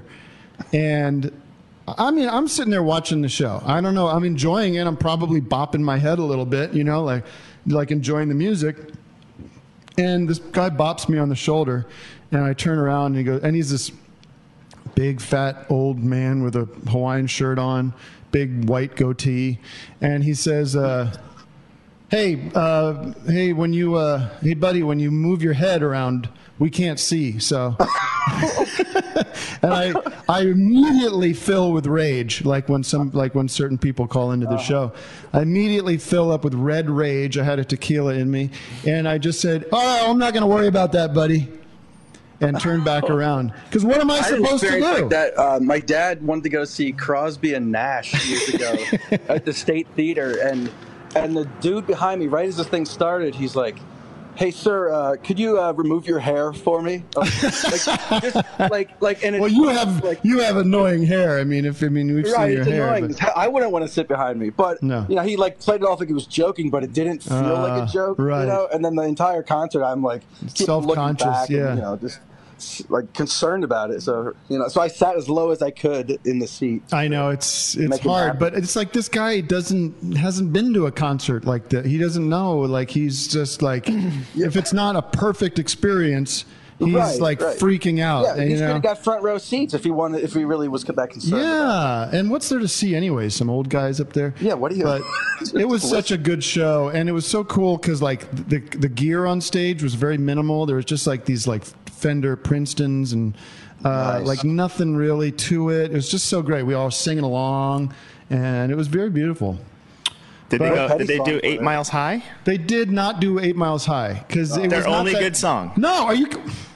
And I mean, I'm sitting there watching the show. I don't know. I'm enjoying it. I'm probably bopping my head a little bit, you know, like like enjoying the music. And this guy bops me on the shoulder, and I turn around, and he goes, and he's this big, fat, old man with a Hawaiian shirt on, big white goatee, and he says, uh, "Hey, uh, hey, when you, uh, hey, buddy, when you move your head around we can't see. So, and I I immediately fill with rage, like when some like when certain people call into the show. I immediately fill up with red rage. I had a tequila in me, and I just said, "Oh, I'm not going to worry about that, buddy." And turn back around. Because what am I, I supposed to do? Like that. Uh, my dad wanted to go see Crosby and Nash years ago at the State Theater, and and the dude behind me, right as the thing started, he's like, "Hey, sir, uh, could you uh, remove your hair for me?" like, just like, like, and well, you have like, you have annoying hair. I mean, if I mean we've right, seen your it's hair. Annoying. But... I wouldn't want to sit behind me, but no. you know, he like played it off like he was joking, but it didn't feel uh, like a joke. Right. You know, and then the entire concert, I'm like self-conscious, yeah, and, you know, just. like concerned about it, so you know, so I sat as low as I could in the seat. I know it's it's hard, but it's like this guy doesn't hasn't been to a concert like that. He doesn't know. Like he's just like, yeah. if it's not a perfect experience, he's right, like right. freaking out. Yeah, and, he you know? could have got front row seats if he wanted. If he really was that concerned. Yeah, about it. And what's there to see anyway? Some old guys up there. Yeah, what do you? But it was such a good show, and it was so cool because like the the gear on stage was very minimal. There was just like these like Fender Princetons and uh, nice. like nothing really to it. It was just so great. We all singing along, and it was very beautiful. Did but, they go, did they do Eight Miles High? They did not do Eight Miles High because oh. it their was only not that, good song. No, are you?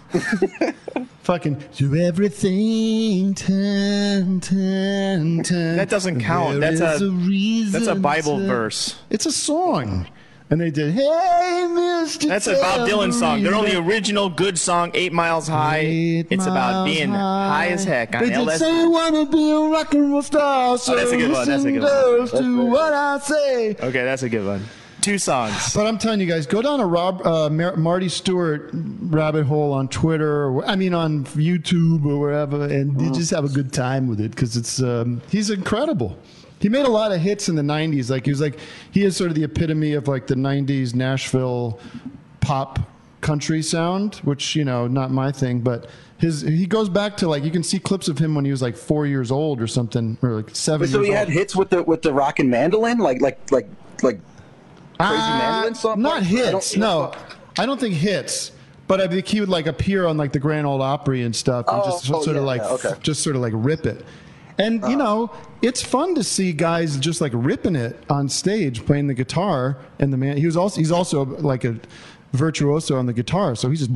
Fucking do everything turn, turn, turn. That doesn't count. That's a, a that's a Bible to, verse. It's a song. And they did, hey, Mister That's a Bob Dylan song. Their only original good song, Eight Miles High. Eight it's about being high. high as heck on they L S D. They say wanna be a rock and roll star, so oh, that's a good one. That's a good one. To what I say. Okay, that's a good one. Two songs. But I'm telling you guys, go down a Rob, uh, Mar- Marty Stewart rabbit hole on Twitter, or, I mean on YouTube or wherever, and mm. you just have a good time with it because it's um, he's incredible. He made a lot of hits in the nineties. Like he was like he is sort of the epitome of like the nineties Nashville pop country sound, which, you know, not my thing, but his he goes back to like you can see clips of him when he was like four years old or something, or like seven. So years he old. had hits with the with the rock and mandolin, like like like like crazy uh, mandolin song. Not like, hits. I no, I don't think hits. But I think he would like appear on like the Grand Ole Opry and stuff, and oh, just oh, sort yeah, of like yeah, okay. just sort of like rip it. And, you know, it's fun to see guys just like ripping it on stage, playing the guitar. And the man, he was also, he's also like a virtuoso on the guitar. So he's just.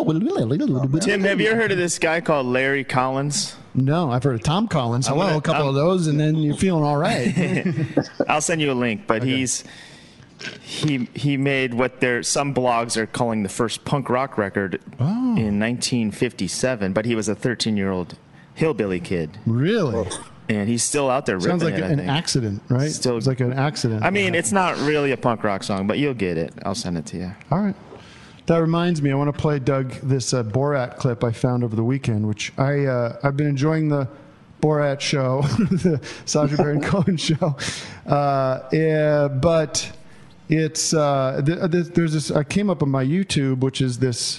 Oh, Tim, have you ever heard of this guy called Larry Collins? No, I've heard of Tom Collins. Hello, gonna, a couple I'm, of those, and then you're feeling all right. I'll send you a link, but okay. he's. He he made what there some blogs are calling the first punk rock record oh. in nineteen fifty-seven, but he was a thirteen-year-old hillbilly kid. Really? And he's still out there ripping Sounds like it, an accident, right? Still, it's like an accident. I mean, it's not really a punk rock song, but you'll get it. I'll send it to you. All right. That reminds me, I want to play Doug this uh, Borat clip I found over the weekend, which I uh, I've been enjoying the Borat show, the Sacha Baron Cohen show, uh, yeah, but it's uh, th- th- there's this. I came up on my YouTube, which is this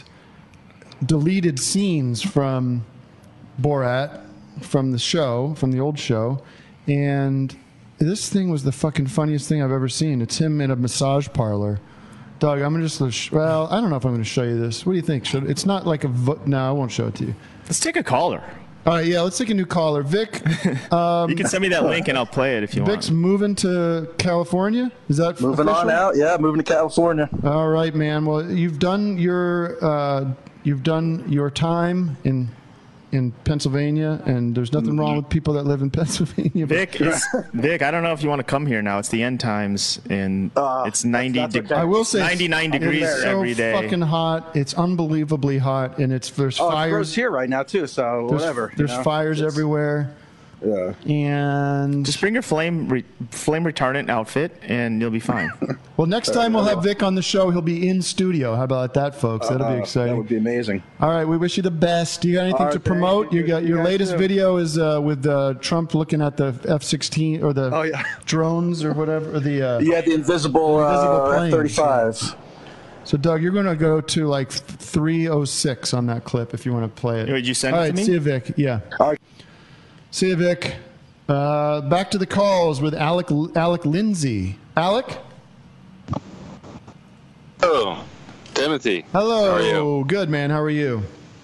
deleted scenes from Borat from the show, from the old show, and this thing was the fucking funniest thing I've ever seen. It's him in a massage parlor. Doug, I'm gonna just well, I don't know if I'm gonna show you this. What do you think? Should it's not like a vo- no, I won't show it to you. Let's take a caller. All right, yeah, let's take a new caller. Vic, um, you can send me that link and I'll play it if you Vic's want. Vic's moving to California. Is that moving official? on out? Yeah, moving to California. All right, man. Well, you've done your uh, you've done your time in in Pennsylvania, and there's nothing wrong with people that live in Pennsylvania. Vic, it's, Vic, I don't know if you want to come here now. It's the end times, and uh, it's ninety. That's, that's okay. I will say ninety-nine degrees it's so every day. Fucking hot. It's unbelievably hot, and it's there's oh, fires it's here right now too. So there's, whatever. There's you know? fires it's, everywhere. Yeah. And just bring your flame re- flame retardant outfit, and you'll be fine. Well, next time we'll have Vic on the show. He'll be in studio. How about that, folks? That'll uh, be exciting. That would be amazing. All right, we wish you the best. Do you got anything right, to promote? you. You got your you latest too. video is uh, with uh, Trump looking at the F sixteen or the oh, yeah. drones or whatever. Or the uh, yeah, the invisible, invisible uh, F thirty-five. So, Doug, you're going to go to like three oh six on that clip if you want to play it. Would you send All it right, to me? see you, Vic. Yeah. All right. See you, Vic. Uh, back to the calls with Alec Alec Lindsay. Alec? Oh, damn Timothy. Hello. How are you? Good, man. How are you?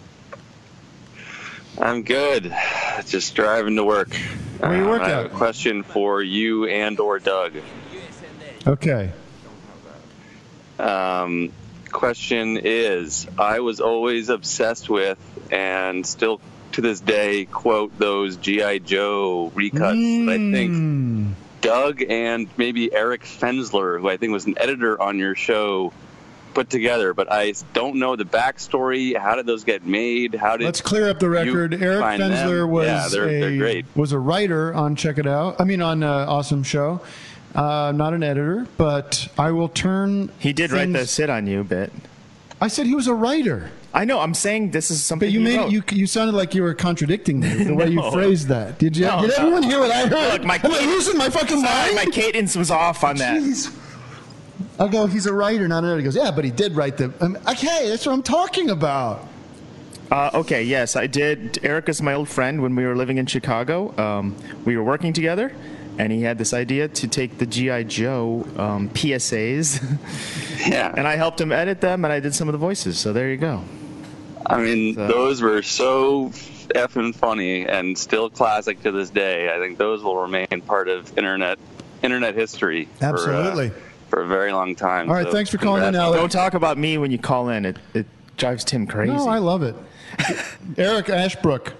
I'm good. Just driving to work. Where you work um, I have at? a question for you and or Doug. Okay. Um, question is, I was always obsessed with and still to this day quote those G I. Joe recuts Mm. that I think Doug and maybe Eric Fensler, who I think was an editor on your show, put together, but I don't know the backstory. How did those get made? How did Let's clear up the record. you Eric find Fensler them? was yeah, they're, a they're great. was a writer on Check It Out. I mean, on uh, Awesome Show. Uh, not an editor, but I will turn. He did write things- the sit on you bit. I said he was a writer. I know. I'm saying this is something. But you he made wrote. you you sounded like you were contradicting me the way you No. phrased that. Did you? No, did no. everyone hear what I heard? Look, my Am I losing my fucking Sorry, mind? my cadence was off on that. Jeez. I go, he's a writer, not an editor. He goes, yeah, but he did write the. Um, okay, that's what I'm talking about. Uh, okay, yes, I did. Eric is my old friend when we were living in Chicago. Um, we were working together, and he had this idea to take the G I. Joe um, P S As. Yeah. And I helped him edit them, and I did some of the voices. So there you go. I mean, So- those were so effing funny and still classic to this day. I think those will remain part of internet internet history. Absolutely. For, uh, for a very long time. All right, So thanks for calling in, congrats. Alex. Don't talk about me when you call in. It it drives Tim crazy. No, I love it. Eric Ashbrook.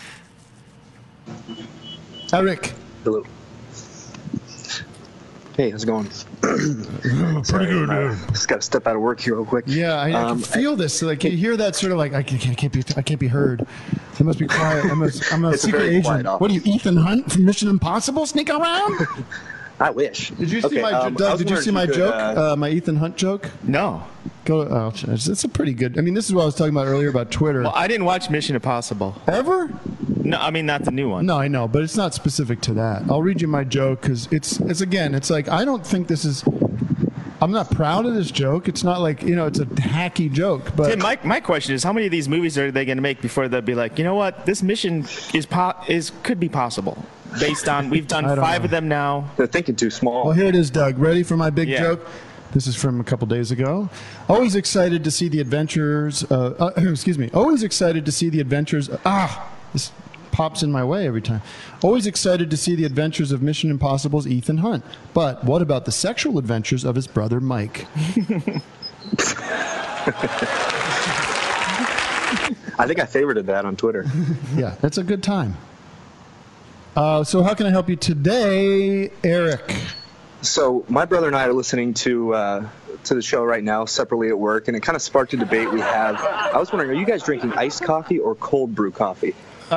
Eric. Hello. Hey, how's it going? Pretty good. Uh, just got to step out of work here real quick. Yeah, I, I Um, can feel this. So, like you hear that sort of like I can't, I can't be I can't be heard. I must be quiet. I'm a, I'm a It's a secret very quiet agent. office. What are you, Ethan Hunt from Mission Impossible? Sneak around? I wish. Did you see Okay, my um, I Doug, was Did you see wondering my if you could, joke? uh, Uh, my Ethan Hunt joke? No. Go. Oh, it's a pretty good. I mean, this is what I was talking about earlier about Twitter. Well, I didn't watch Mission Impossible. Ever? No, I mean not the new one. No, I know, but it's not specific to that. I'll read you my joke because it's it's again, it's like I don't think this is. I'm not proud of this joke. It's not like you know, it's a hacky joke. But Tim, my, my question is, how many of these movies are they going to make before they'll be like, you know what, this mission is po- is could be possible, based on we've done I don't five know. of them now. They're thinking too small. Well, here it is, Doug. Ready for my big Yeah. joke? This is from a couple days ago. Always excited to see the adventures. Uh, uh, excuse me. Always excited to see the adventures. Ah, this pops in my way every time. Always excited to see the adventures of Mission Impossible's Ethan Hunt. But what about the sexual adventures of his brother Mike? I think I favorited that on Twitter. Yeah, that's a good time. Uh, so how can I help you today, Eric? So my brother and I are listening to uh, to the show right now separately at work, and it kind of sparked a debate we have. I was wondering, are you guys drinking iced coffee or cold brew coffee?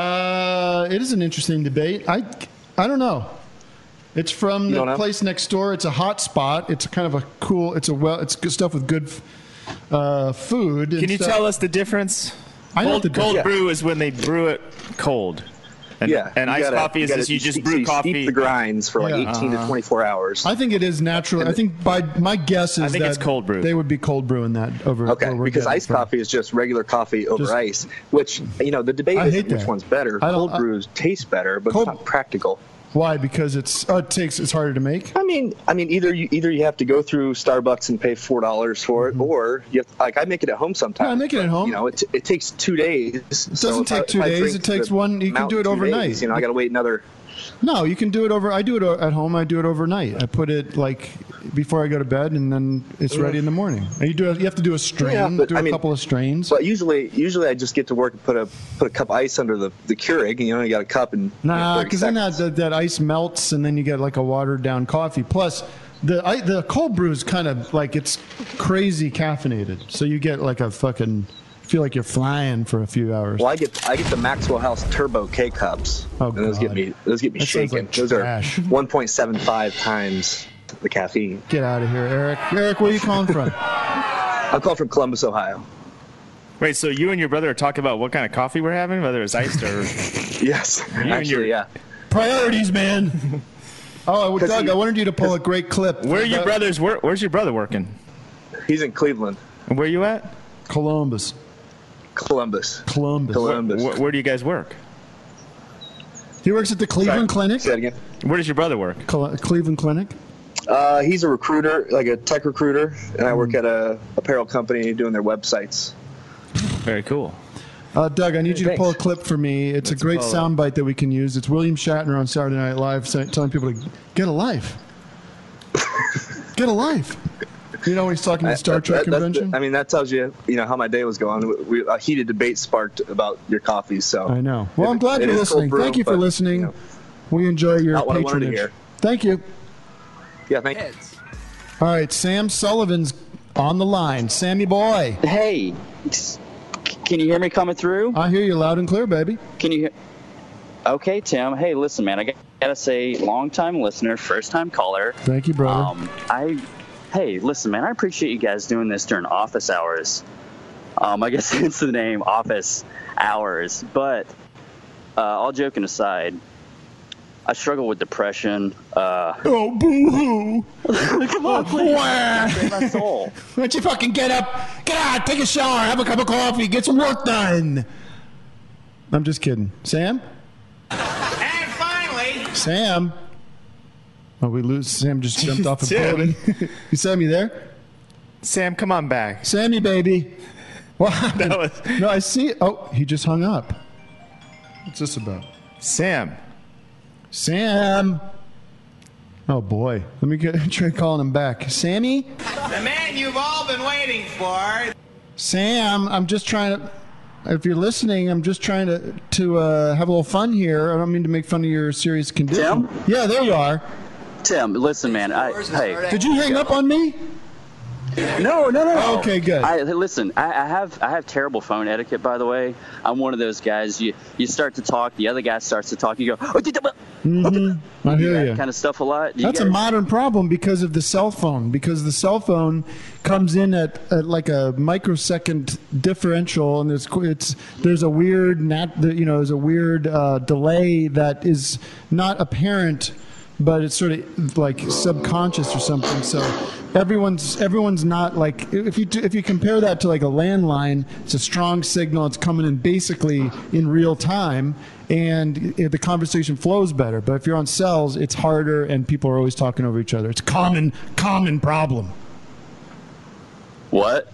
Uh, it is an interesting debate. I, I don't know. It's from You the don't know? place next door. It's a hot spot. It's kind of a cool. It's a well. It's good stuff with good uh, food. and Can you stuff. tell us the difference? I know Cold, the cold difference. brew is when they brew it cold. And, yeah, and you iced gotta- coffee is gotta just you just steep- brew you coffee. steep the grinds for like Yeah. eighteen to twenty-four hours. I think it is natural. I think by my guess is I think that it's cold brew. They would be cold brewing that over. Okay, where we're because getting iced from. coffee is just regular coffee over Just- ice, which, you know, the debate I is hate which that. one's better. I don't- Cold I- brews taste better, but Cold- it's not practical. Why? Because it's oh, it takes it's harder to make. I mean, I mean, either you either you have to go through Starbucks and pay four dollars for it, or you have, like I make it at home sometimes. Yeah, I make it at home. You know, it, it takes two days. It doesn't take two days, it takes one- you can do it overnight. You know, I got to wait another. No, you can do it over. I do it o- at home. I do it overnight. I put it like before I go to bed, and then it's ready in the morning. And you do. You have to do a strain. Yeah, but, do a I mean- couple of strains. But usually, usually I just get to work and put a put a cup of ice under the the Keurig, and you only got a cup and Nah, thirty because then that, seconds. that that ice melts, and then you get like a watered down coffee. Plus, the I, the cold brew is kind of like it's crazy caffeinated, so you get like a fucking feel like you're flying for a few hours. Well, I get I get the Maxwell House Turbo K cups. Oh, and those get God. me those get me That sounds shaking. like those trash. are one point seven five times the caffeine. Get out of here, Eric. Eric, where are you calling from? I'm calling from Columbus, Ohio. Wait, so you and your brother are talking about what kind of coffee we're having, whether it's iced or Yes, and actually, your- yeah. Priorities, man. Oh, well, 'Cause Doug, he- I wanted you to pull a great clip. where are your Doug- brothers? Where, where's your brother working? He's in Cleveland, And where you at? Columbus. Columbus, Columbus. Columbus. Where, where do you guys work? He works at the Cleveland Clinic. Say that again. Where does your brother work? Cle- Cleveland Clinic. Uh, he's a recruiter, like a tech recruiter, and I work at a apparel company doing their websites. Very cool. Uh, Doug, I need you to Thanks. pull a clip for me. It's Let's a great pull it. soundbite that we can use. It's William Shatner on Saturday Night Live say, telling people to get a life. Get a life. You know when he's talking to the Star I- Trek that- that's convention? the- I mean, that tells you, you know, how my day was going. We, we, a heated debate sparked about your coffee, so. I know. Well, I'm glad It you're is cold listening. brew, Thank you for but, listening. you know, We enjoy your not what I wanted to patronage. hear. Thank you. Yeah, thank you. All right, Sam Sullivan's on the line. Sammy boy. Hey, can you hear me coming through? I hear you loud and clear, baby. Can you hear? Okay, Tim. Hey, listen, man. I got- gotta say, long-time listener, first-time caller. Thank you, brother. Um, I, hey, listen, man. I appreciate you guys doing this during office hours. Um, I guess it's the name, office hours. But uh, all joking aside, I struggle with depression. Uh, oh, boo-hoo. Come on, please. Save my soul. Why don't you fucking get up, get out, take a shower, have a cup of coffee, get some work done. I'm just kidding. Sam? And finally, Sam? Oh, we lose. Sam just jumped off a Tim. building. You Sam, you there? Sam, come on back. Sammy, baby. What happened? That was- No, I see. Oh, he just hung up. What's this about? Sam. Sam. Oh, boy. Let me get, try calling him back. Sammy? the man you've all been waiting for. Sam, I'm just trying to. If you're listening, I'm just trying to to uh, have a little fun here. I don't mean to make fun of your serious condition. Tim? Yeah, there you are. Tim, listen, man. I, hey. Did you hang up on me? No, no, no, no. Okay, good. I, listen, I, I have I have terrible phone etiquette, by the way. I'm one of those guys. You you start to talk, the other guy starts to talk. You go, oh, did- Mm-hmm. I you do hear that you. kind of stuff a lot. You That's a guys- modern problem because of the cell phone. Because the cell phone comes in at, at like a microsecond differential, and there's it's there's a weird nat, you know there's a weird uh, delay that is not apparent, but it's sort of like subconscious or something. So everyone's everyone's not like if you do- if you compare that to like a landline, it's a strong signal. It's coming in basically in real time, and it, the conversation flows better. But if you're on cells, it's harder, and people are always talking over each other. It's a common common problem. What?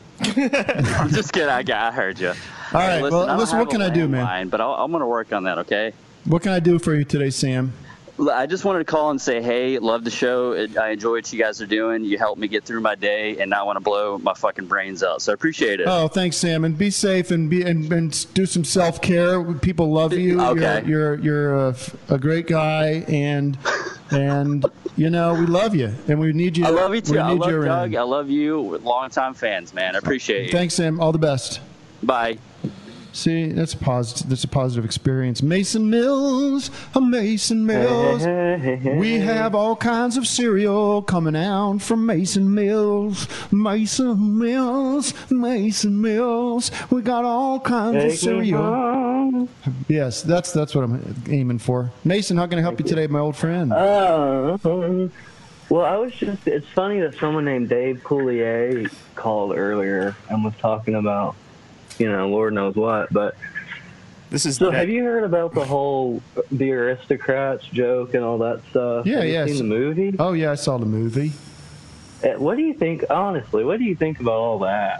I'm just kidding. I, got- I heard you. All right, well, I don't listen, have what can a I do, man? landline, But I'll, I'm going to work on that. Okay. What can I do for you today, Sam? L- I just wanted to call and say, hey, love the show. It, I enjoy what you guys are doing. You help me get through my day and not want to blow my fucking brains out. So I appreciate it. Oh, thanks, Sam, and be safe and be and, and do some self care. People love you. Okay. You're you're, you're a, a great guy, and and you know we love you, and we need you. I love you We too. I need love you around. Doug. I love you. Longtime fans, man. I appreciate you. Thanks, Sam. All the best. Bye. See, that's a positive. That's a positive experience. Mason Mills, a Mason Mills. We have all kinds of cereal coming out from Mason Mills, Mason Mills, Mason Mills. We got all kinds of Take me cereal. home. Yes, that's that's what I'm aiming for. Mason, how can I help you today, my old friend? Uh, well, I was just, it's funny that someone named Dave Coulier called earlier and was talking about, you know, Lord knows what, but this is. So, have you heard about the whole The Aristocrats joke and all that stuff? Yeah, have you yeah. seen the movie? Oh, yeah, I saw the movie. Uh, What do you think, honestly, what do you think about all that?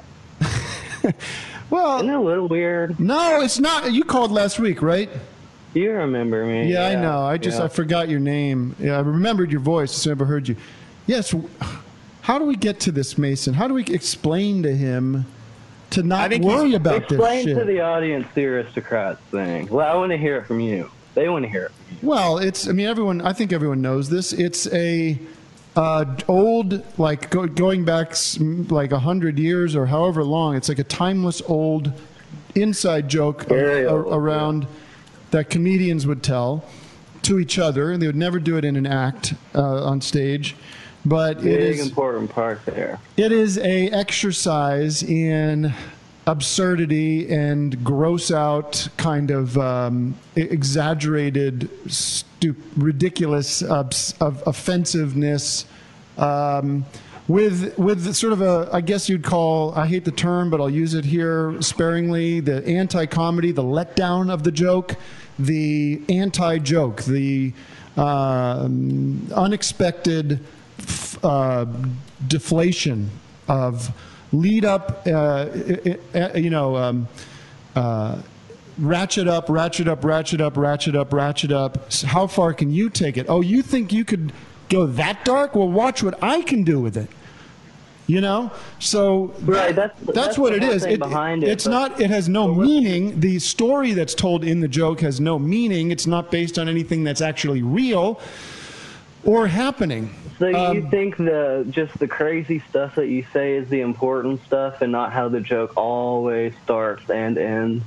Well, isn't it a little weird? No, it's not. You called last week, right? You remember me? Yeah, I know. I just yeah. I forgot your name. Yeah, I remembered your voice. Just never heard you. Yes. How do we get to this, Mason? How do we explain to him to not worry about Explain this shit? to the audience the Aristocrats thing. Well, I want to hear it from you. They want to hear it. Well, it's. I mean, everyone. I think everyone knows this. It's a uh, old, like go, going back s- like a hundred years or however long. It's like a timeless old inside joke a- a- around that comedians would tell to each other, and they would never do it in an act uh, on stage. But it Big is important part there. it is a exercise in absurdity and gross out kind of um, e- exaggerated, stu- ridiculous, obs- of offensiveness. Um, with with sort of a, I guess you'd call, I hate the term, but I'll use it here sparingly, the anti-comedy, the letdown of the joke, the anti-joke, the um, unexpected f- uh, deflation of lead up, uh, you know, um, uh, ratchet up, ratchet up, ratchet up, ratchet up, ratchet up. How far can you take it? Oh, you think you could go that dark? Well, watch what I can do with it. You know, so right, that's, that's, that's what the it whole is. thing It, behind it, it's but- not. It has no meaning. The story that's told in the joke has no meaning. It's not based on anything that's actually real or happening. So you Um, think the just the crazy stuff that you say is the important stuff, and not how the joke always starts and ends?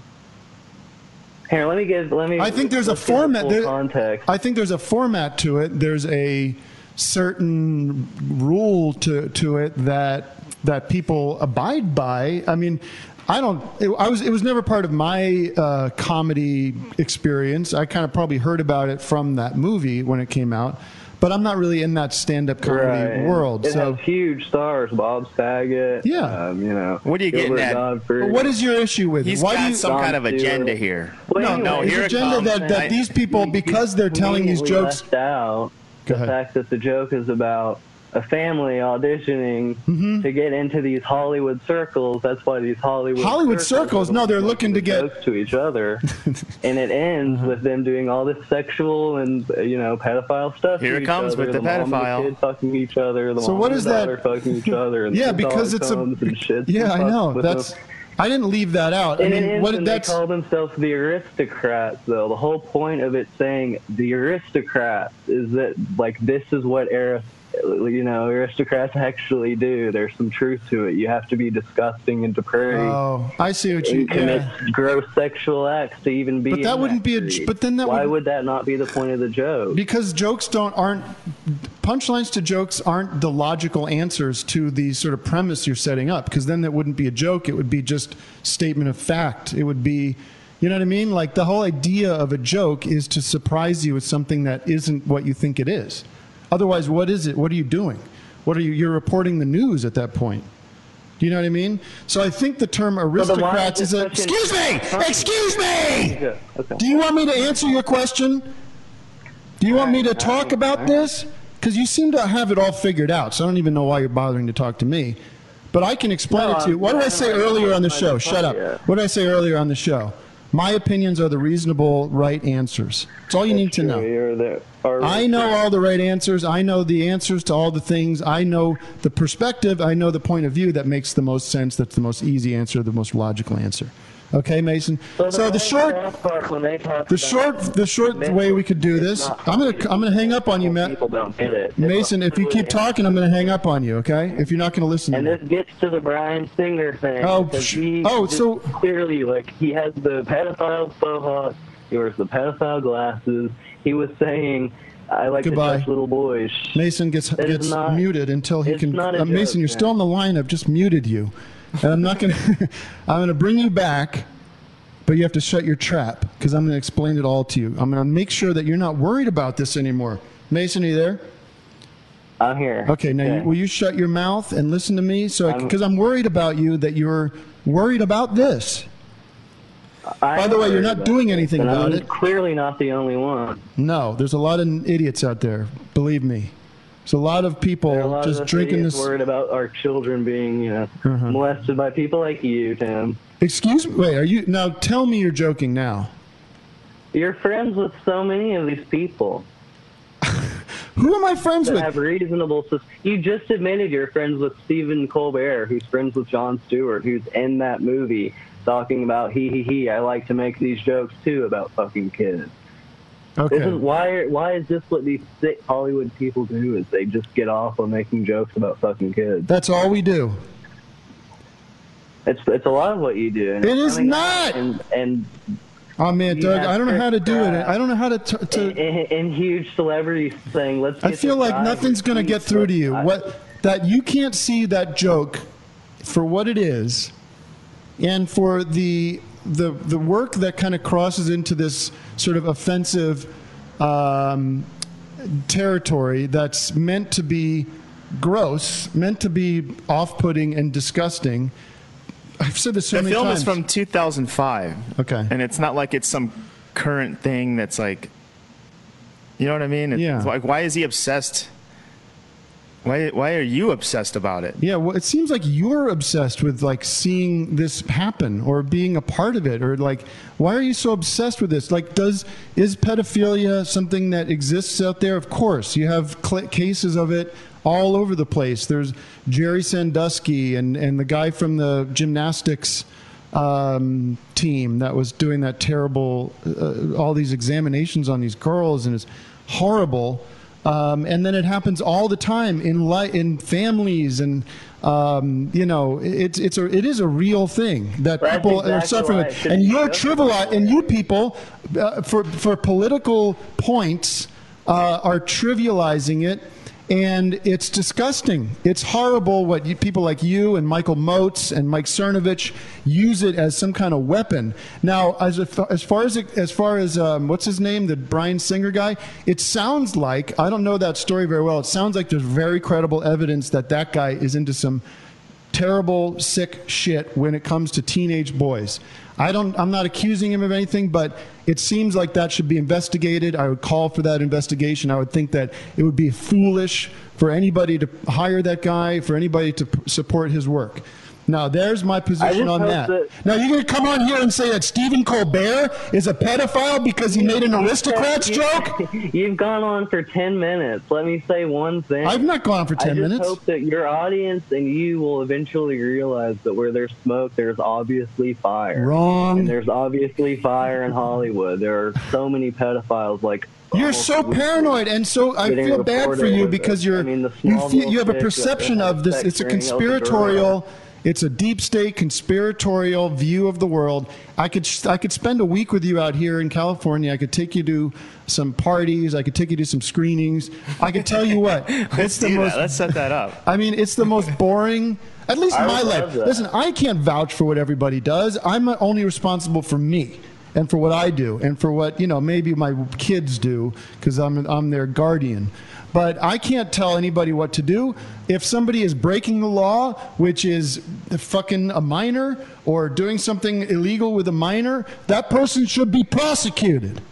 Here, let me give. Let me. I think there's a let's give the format. full There, context. I think there's a format to it. There's a certain rule to to it that that people abide by. I mean, I don't. It, I was. It was never part of my uh, comedy experience. I kind of probably heard about it from that movie when it came out, but I'm not really in that stand-up comedy Right. world. It so. has huge stars, Bob Saget. Yeah. Um, you know. What are you getting Gilbert at? Godfrey. But what is your issue with it? He's Why do got you, some kind of Jon agenda Stewart. here. Well, no, anyway, no, his here it agenda comes. that, that I- these people, because they're telling these conveniently jokes. left out Go the ahead. fact that the joke is about a family auditioning Mm-hmm. to get into these Hollywood circles. That's why these Hollywood Hollywood circles, are the no, they're ones looking to making get- jokes to each other, and it ends Uh-huh. with them doing all this sexual and uh, you know pedophile stuff. Here to it each comes other. with the mom and pedophile. kid fucking each other. The So mom what and is the that- daughter fucking each other. And Yeah, the because dog it's a. comes and shits Yeah, and I fucks know. with That's. them. I didn't leave that out. I And mean, it ends what and that's. they call themselves the aristocrats, though. The whole point of it saying the aristocrats is that, like, this is what arist- you know, aristocrats actually do. There's some truth to it. You have to be disgusting and depraved. Oh, I see what you. and commit Yeah. gross sexual acts to even be. But that in wouldn't be a. breed. But then that Why would. would that not be the point of the joke? Because jokes don't aren't punchlines to jokes aren't the logical answers to the sort of premise you're setting up. Because then that wouldn't be a joke. It would be just statement of fact. It would be, you know what I mean? Like the whole idea of a joke is to surprise you with something that isn't what you think it is. Otherwise, what is it? What are you doing? What are you? You're reporting the news at that point. Do you know what I mean? So I think the term aristocrats is a. Excuse me! Excuse me! Yeah, okay. Do you want me to answer your question? Do you want me to talk about this? Because you seem to have it all figured out, so I don't even know why you're bothering to talk to me. But I can explain No, it to you. What did I say earlier on the show? Shut up. What did I say earlier on the show? My opinions are the reasonable, right answers. That's all you need to know. You're the- or- I know all the right answers. I know the answers to all the things. I know the perspective. I know the point of view that makes the most sense. That's the most easy answer, the most logical answer. Okay, Mason. So the short, the short, the short way we could do this. I'm gonna, I'm gonna hang up on you, Matt. People don't get it. Mason, if you keep talking, I'm gonna hang up on you. Okay? If you're not gonna listen to And me. this gets to the Brian Singer thing. Oh, because sh- he oh, just so- clearly, like, he has the pedophile mohawk, he wears the pedophile glasses. He was saying, "I like Goodbye. to touch little boys." Mason gets That is gets not- muted until he it's can. not a Uh, Mason, joke, you're still on the line. I've just muted you, and I'm not gonna. I'm gonna bring you back, but you have to shut your trap because I'm gonna explain it all to you. I'm gonna make sure that you're not worried about this anymore. Mason, are you there? I'm here. Okay, now You, will you shut your mouth and listen to me? So, because I'm worried about you that you're worried about this. I By the am way, you're worried not about doing this, anything and about I'm it. clearly not the only one. No, there's a lot of idiots out there. Believe me, there's a lot of people There are a lot just of us drinking idiots this. worried about our children being, you know, Uh-huh. molested by people like you, Tim. Excuse me. Wait, are you now? Tell me you're joking now. You're friends with so many of these people. Who am I friends that with? have reasonable. sus- You just admitted you're friends with Stephen Colbert, who's friends with Jon Stewart, who's in that movie talking about he he he. I like to make these jokes too about fucking kids. Okay. This is why. Why is this what these sick Hollywood people do? Is they just get off on making jokes about fucking kids? That's all we do. It's it's a lot of what you do. And It it's is coming not! out And and Oh man, You Doug, have I don't know how to do it. Chris I don't know how to. T- to and, and huge celebrities saying, "Let's." I get feel this like guy nothing's going to get through to you. I- What that you can't see that joke for what it is, and for the the the work that kind of crosses into this sort of offensive um, territory that's meant to be gross, meant to be off-putting and disgusting. I've said this so The many film times. is from two thousand five. Okay. And it's not like it's some current thing that's like, you know what I mean? It's Yeah. Like, why is he obsessed? Why why are you obsessed about it? Yeah, well, it seems like you're obsessed with like seeing this happen or being a part of it, or like, why are you so obsessed with this? Like, does is pedophilia something that exists out there? Of course, you have cl- cases of it all over the place. There's Jerry Sandusky and and the guy from the gymnastics um, team that was doing that terrible, uh, all these examinations on these girls, and it's horrible. Um, and then it happens all the time in li- in families, and um, you know, it's it's a it is a real thing that That's people exactly are suffering why it with. should And be you're justified. trivial, and you people, uh, for for political points, uh, are trivializing it. And it's disgusting. It's horrible what you, people like you and Michael Moats and Mike Cernovich use it as some kind of weapon. Now, as a, as far as it, as far as um, what's his name, the Bryan Singer guy, it sounds like, I don't know that story very well. It sounds like there's very credible evidence that that guy is into some terrible, sick shit when it comes to teenage boys. I don't, I'm not accusing him of anything, but it seems like that should be investigated. I would call for that investigation. I would think that it would be foolish for anybody to hire that guy, for anybody to p- support his work. Now, there's my position just on hope that. that- Now, you're going to come on here and say that Stephen Colbert is a pedophile because he made an aristocrats You- joke? You've gone on for ten minutes. Let me say one thing. I've not gone on for ten I just minutes. hope that your audience and you will eventually realize that where there's smoke, there's obviously fire. Wrong. And there's obviously fire in Hollywood. There are so many pedophiles. Like You're almost so weekly paranoid, and so I getting feel bad for reported you with because it. you're I mean, the you small feel, you have a little perception stick that of this. has It's a sex ring over conspiratorial. It's a deep state conspiratorial view of the world. I could I could spend a week with you out here in California. I could take you to some parties. I could take you to some screenings. I could tell you what. Let's it's the do most. that. Let's set that up. I mean, it's the most boring. At least in I my would life. love that. Listen, I can't vouch for what everybody does. I'm only responsible for me and for what I do and for what, you know, maybe my kids do because I'm I'm their guardian. But I can't tell anybody what to do. If somebody is breaking the law, which is fucking a minor or doing something illegal with a minor, that person should be prosecuted.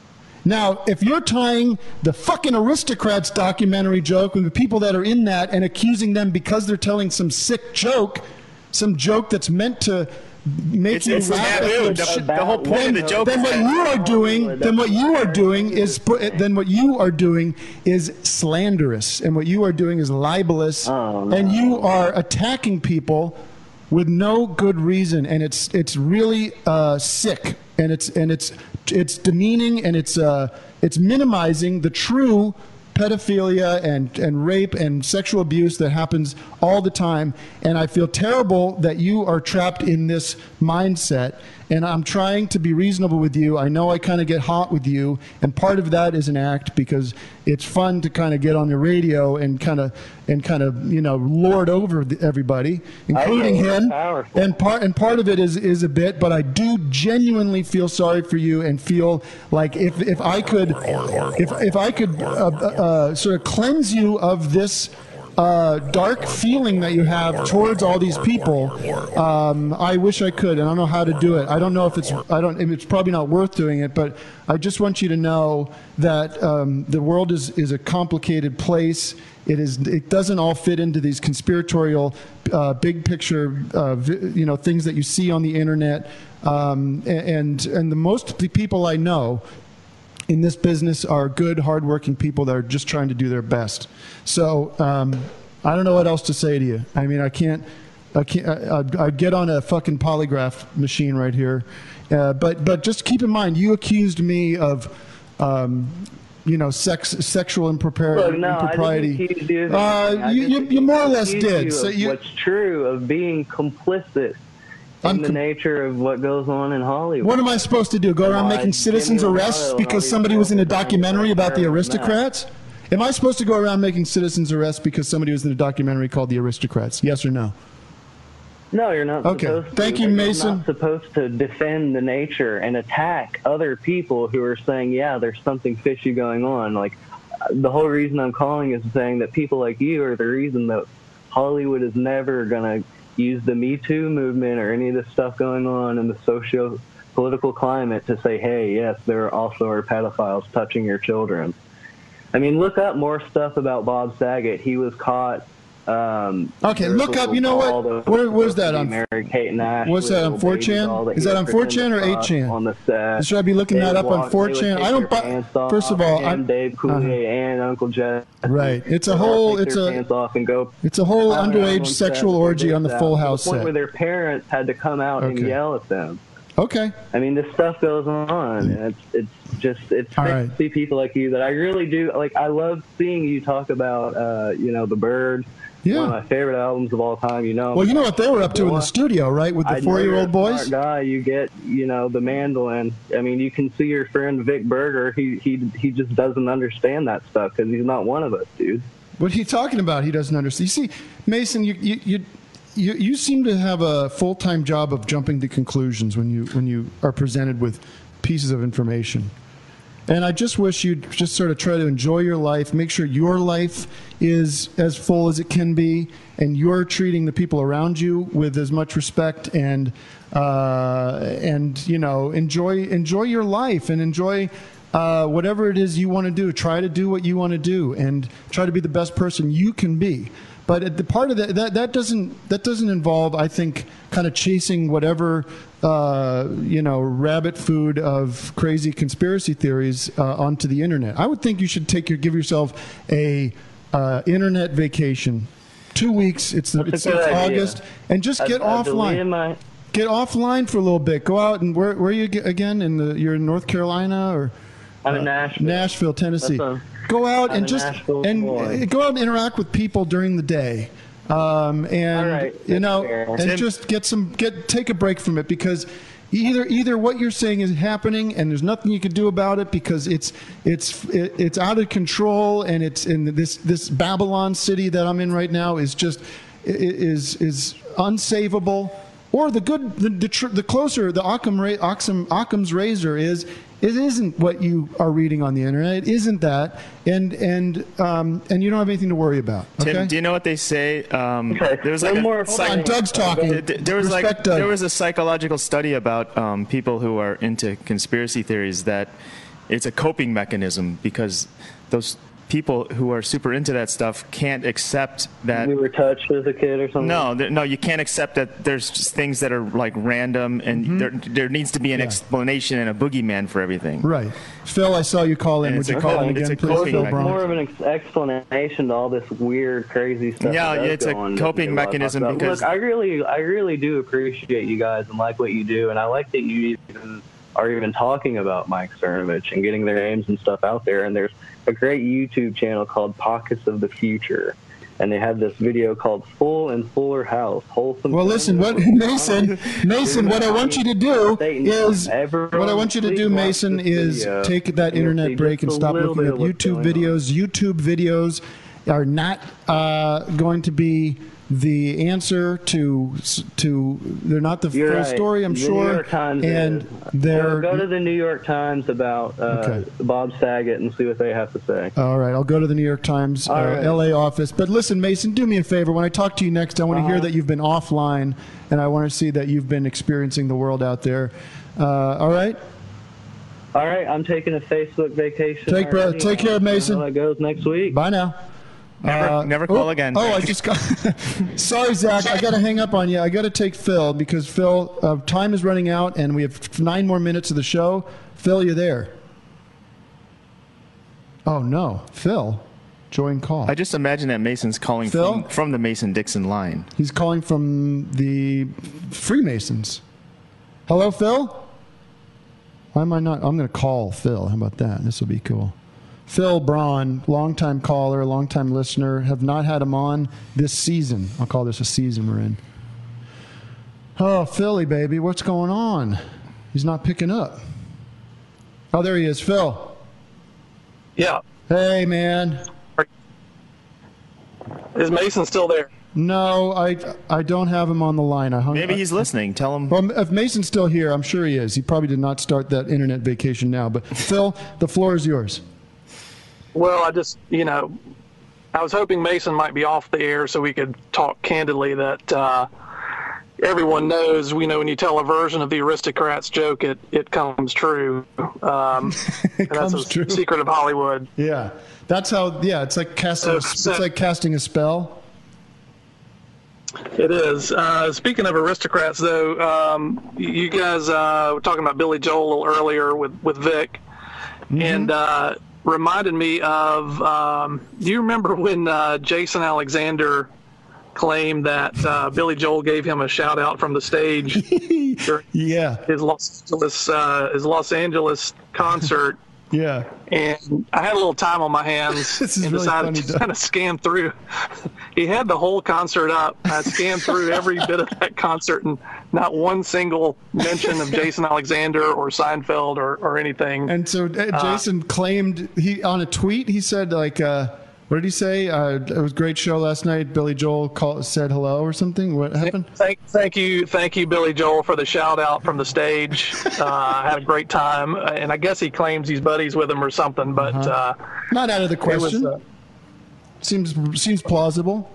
Now, if you're tying the fucking Aristocrats documentary joke with the people that are in that and accusing them because they're telling some sick joke, some joke that's meant to make It's, you it's laugh, taboo. The, the whole point then, of the joke then is what that you are doing, then what you are doing is then what you are doing is slanderous, and what you are doing is libelous, and you are attacking people with no good reason, and it's it's really uh, sick, and it's and it's it's demeaning, and it's uh, it's minimizing the true pedophilia and, and rape and sexual abuse that happens all the time. And I feel terrible that you are trapped in this mindset. And I'm trying to be reasonable with you. I know I kind of get hot with you. And part of that is an act because it's fun to kind of get on the radio and kind of, and kind of, you know, lord over the, everybody, including know, him. powerful. And part, and part of it is, is a bit, but I do genuinely feel sorry for you and feel like if, if I could, if, if I could uh, uh, sort of cleanse you of this uh, dark feeling that you have towards all these people, um, I wish I could, and I don't know how to do it. I don't know if it's, I don't, it's probably not worth doing it, but I just want you to know that um, the world is, is a complicated place. It is. It doesn't all fit into these conspiratorial, uh, big picture, uh, vi- you know, things that you see on the internet. Um, and and the most people I know in this business are good, hardworking people that are just trying to do their best. So um, I don't know what else to say to you. I mean, I can't. I can't. I, I'd, I'd get on a fucking polygraph machine right here. Uh, but but just keep in mind, you accused me of. Um, you know, sex, sexual impropri- Look, no, impropriety. I didn't accuse you of uh, anything. I you, just you, you more or less accused did. you So of you, what's true of being complicit I'm in the com- nature of what goes on in Hollywood. what am I supposed to do? Go around Why making citizens Jimmy arrests Lotto and all because these somebody was in a people trying to documentary about the fire them aristocrats? Am I supposed to go around making citizens arrests because somebody was in a documentary called The Aristocrats? Yes or no? No, you're not Okay. supposed to. Thank you, You're Mason. not supposed to defend the nature and attack other people who are saying, yeah, there's something fishy going on. Like, the whole reason I'm calling is saying that people like you are the reason that Hollywood is never going to use the Me Too movement or any of this stuff going on in the socio-political climate to say, hey, yes, there also are pedophiles touching your children. I mean, look up more stuff about Bob Saget. He was caught. Um, okay, look up. You know what? Where was that on? Mary Kate Nash. What's that on four chan? Is that on four chan or eight chan? On the set. Should I be looking that up on four chan? I don't. First of all, I'm Dave Coulier uh, and Uncle Jeff. Right. It's a whole. It's a. Off and go, it's a whole underage sexual orgy on the Full House set. To the point set. where their parents had to come out okay. and yell at them. Okay. I mean, this stuff goes on. And it's it's just it's all nice right. to see people like you that I really do like. I love seeing you talk about, uh, you know, The Bird. Yeah. One of my favorite albums of all time, you know. Well, you know what they were up to in the studio, right, with the four-year-old boys? Smart guy, you get, you know, the mandolin. I mean, you can see your friend Vic Berger. He he he just doesn't understand that stuff because he's not one of us, dude. What are you talking about? He doesn't understand. You see, Mason, you you you you, you seem to have a full-time job of jumping to conclusions when you when you are presented with pieces of information. And I just wish you'd just sort of try to enjoy your life, make sure your life is as full as it can be, and you're treating the people around you with as much respect and uh, and you know enjoy enjoy your life and enjoy uh, whatever it is you want to do. Try to do what you want to do and try to be the best person you can be. But at the part of that, that that doesn't that doesn't involve, I think, kind of chasing whatever uh, you know rabbit food of crazy conspiracy theories uh, onto the internet. I would think you should take your give yourself a uh, internet vacation, two weeks. It's the, it's, it's August, and just get I, offline. My... Get offline for a little bit. Go out and where where are you again? In the you're in North Carolina or I'm in Nashville, Nashville, Tennessee. A... Go out I'm and just and boy. go out and interact with people during the day, um, and right. you know, fair. and Tim. just get some get take a break from it because either either what you're saying is happening and there's nothing you can do about it because it's it's it, it's out of control and it's in this this Babylon city that I'm in right now is just is is unsavable. Or the good the the, tr- the closer the Occam, Occam, Occam's razor is. It isn't what you are reading on the internet. It isn't that, and and um, and you don't have anything to worry about. Okay? Tim, do you know what they say? Um, okay. There was like a, more. Hold on, Doug's talking. There was Respect like Doug. there was a psychological study about um, people who are into conspiracy theories that it's a coping mechanism because those people who are super into that stuff can't accept that you were touched as a kid or something. No, no, you can't accept that there's just things that are like random, and mm-hmm. there there needs to be an yeah. explanation and a boogeyman for everything. Right, Phil. I saw you call in. And Would you a, call in it's again, a please? coping Phil It's more of an ex- explanation to all this weird, crazy stuff. Yeah, that it's a coping mechanism a because look, I really, I really do appreciate you guys and like what you do, and I like that you even are even talking about Mike Cernovich and getting their names and stuff out there. And there's a great YouTube channel called Pockets of the Future, and they have this video called Full and Fuller House. Wholesome. Well, listen, what Mason, Mason, what I want you to do is what I want you to do, Mason, is take that internet break and stop looking at YouTube videos. YouTube videos are not uh, going to be the answer to to they're not the You're full right. story, I'm the sure. New York Times and is. they're Go to the New York Times about uh, okay. Bob Saget and see what they have to say. All right, I'll go to the New York Times uh, right. L A office. But listen, Mason, do me a favor. When I talk to you next, I want to uh-huh. hear that you've been offline, and I want to see that you've been experiencing the world out there. Uh, all right? All right, I'm taking a Facebook vacation. Take, bro, take care, Mason. How that goes next week. Bye now. Never, uh, never call oh, again. Oh, I just got. Sorry, Zach. I got to hang up on you. I got to take Phil because Phil, uh, time is running out, and we have nine more minutes of the show. Phil, you there? Oh no, Phil, join call. I just imagine that Mason's calling Phil? from, from the Mason-Dixon line. He's calling from the Freemasons. Hello, Phil. Why am I not? I'm going to call Phil. How about that? This will be cool. Phil Braun, longtime caller, longtime listener. Have not had him on this season. I'll call this a season we're in. Oh, Philly, baby, what's going on? He's not picking up. Oh, there he is, Phil. Yeah. Hey, man. Is Mason still there? No, I I don't have him on the line. I hung, Maybe he's listening. Tell him. Well, if Mason's still here, I'm sure he is. He probably did not start that internet vacation now. But Phil, the floor is yours. Well, I just, you know, I was hoping Mason might be off the air so we could talk candidly that, uh, everyone knows, you know, when you tell a version of the Aristocrats joke, it, it comes true. Um, it and that's comes a true. secret of Hollywood. Yeah, that's how. Yeah, it's like casting. A, So- it's like casting a spell. It is. Uh, speaking of Aristocrats, though, um, you guys uh, were talking about Billy Joel a little earlier with, with Vic, Mm-hmm. and uh, reminded me of, um, do you remember when uh, Jason Alexander claimed that uh, Billy Joel gave him a shout out from the stage during yeah. his Los Angeles, uh, his Los Angeles concert? Yeah. And I had a little time on my hands This is and really decided funny, to Doug. kind of scan through. He had the whole concert up. I scanned through every bit of that concert, and not one single mention of Jason Alexander or Seinfeld or, or anything. And so uh, Jason claimed he on a tweet he said like uh, what did he say? Uh, it was a great show last night. Billy Joel called, said hello or something. What happened? Thank, thank you, thank you, Billy Joel, for the shout out from the stage. Uh, I had a great time, uh, and I guess he claims he's buddies with him or something. But Uh-huh. uh, Not out of the it was, question. uh, seems seems plausible.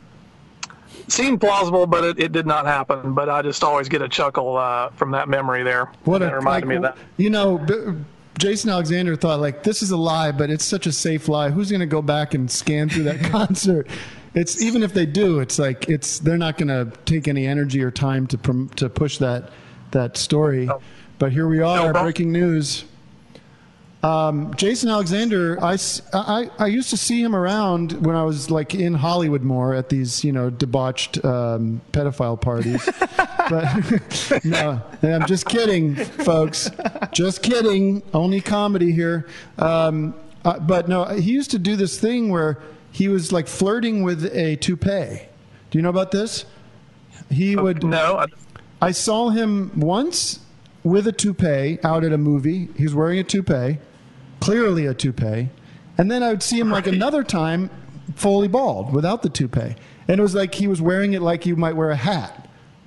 seemed plausible, but it, it did not happen. But I just always get a chuckle uh, from that memory there. What that a, reminded like, me of that. You know, B- Jason Alexander thought like this is a lie, but it's such a safe lie. Who's going to go back and scan through that concert? It's even if they do, it's like it's they're not going to take any energy or time to prom- to push that that story. But here we are, breaking news. Um, Jason Alexander, I, s- I- I used to see him around when I was like in Hollywood more at these, you know, debauched um, pedophile parties. But no, I'm just kidding, folks. Just kidding. Only comedy here. Um, uh, but no, he used to do this thing where he was like flirting with a toupee. Do you know about this? He would. No. I, I saw him once with a toupee out at a movie. He was wearing a toupee, clearly a toupee. And then I would see him like another time fully bald without the toupee. And it was like he was wearing it like you might wear a hat.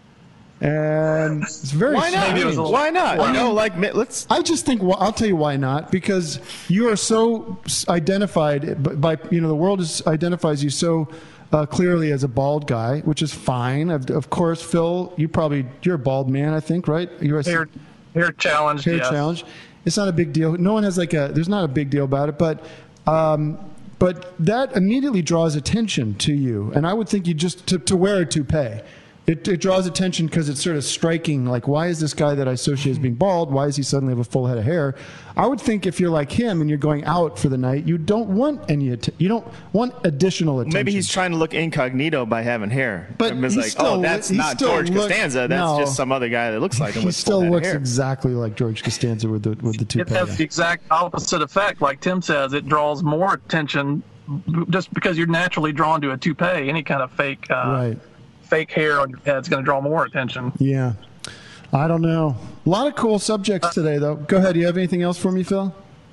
And it's very Why not? strange. Why not? I You know, mean, like let's. I just think well, I'll tell you why not. Because you are so identified by, by you know the world is, identifies you so uh, clearly as a bald guy, which is fine. Of, of course, Phil, you probably you're a bald man, I think, right? You're a hair, hair challenged. hair yes. challenge. It's not a big deal. No one has like a. There's not a big deal about it, but. Um, but that immediately draws attention to you, and I would think you just to, to wear a toupee. It, it draws attention because it's sort of striking. Like, why is this guy that I associate as being bald? Why does he suddenly have a full head of hair? I would think if you're like him and you're going out for the night, you don't want any. Att- you don't want additional attention. Maybe he's trying to look incognito by having hair. But Everybody's he like, still- oh, that's he not still George look- Costanza. That's no. just some other guy that looks like him. He with still full head of looks hair. exactly like George Costanza with the with the It toupee. has the exact opposite effect. Like Tim says, it draws more attention just because you're naturally drawn to a toupee. Any kind of fake uh, Right. fake hair on your head is going to draw more attention. Yeah. I don't know. A lot of cool subjects today, though. Go ahead. Do you have anything else for me, Phil?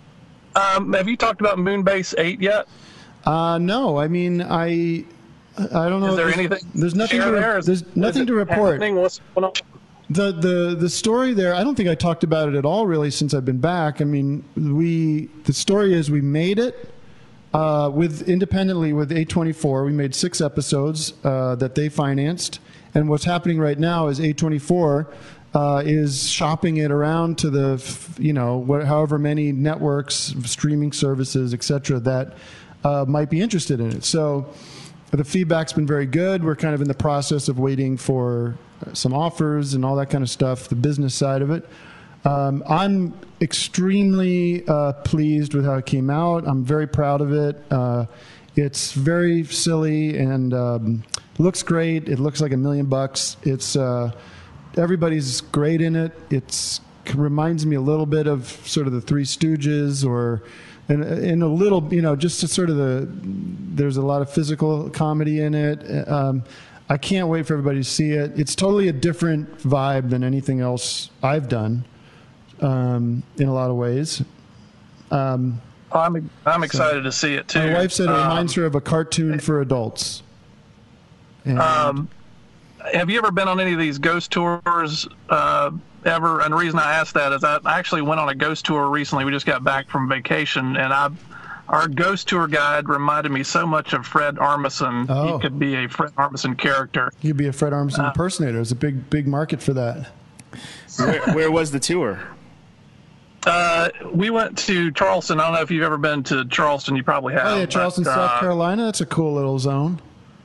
Um, have you talked about Moonbase eight yet? Uh, no. I mean, I I don't know. Is there There's- anything? There's nothing share to there? re- Is- there's is nothing it to report. happening? What's going on? The the the story there. I don't think I talked about it at all really since I've been back. I mean, we the story is we made it uh, with independently with A twenty-four. We made six episodes uh, that they financed, and what's happening right now is A twenty-four. Uh, is shopping it around to the, f- you know, what, however many networks, streaming services, et cetera, that uh, might be interested in it. So the feedback's been very good. We're kind of in the process of waiting for some offers and all that kind of stuff, the business side of it. Um, I'm extremely uh, pleased with how it came out. I'm very proud of it. Uh, it's very silly and um, looks great. It looks like a million bucks. It's uh, everybody's great in it. It's reminds me a little bit of sort of the Three Stooges, or in, in a little, you know, just to sort of the. There's a lot of physical comedy in it. Um, I can't wait for everybody to see it. It's totally a different vibe than anything else I've done, um, in a lot of ways. Um, I'm I'm so- excited to see it too. My wife said it Um, reminds her of a cartoon for adults. And Um, have you ever been on any of these ghost tours uh, ever? And the reason I asked that is I actually went on a ghost tour recently. We just got back from vacation, and I our ghost tour guide reminded me so much of Fred Armisen. Oh. He could be a Fred Armisen character. You'd be a Fred Armisen Uh, impersonator. There's a big, big market for that. Where, where was the tour? Uh, we went to Charleston. I don't know if you've ever been to Charleston. You probably have. Oh, yeah, Charleston, but, South uh, Carolina. That's a cool little zone.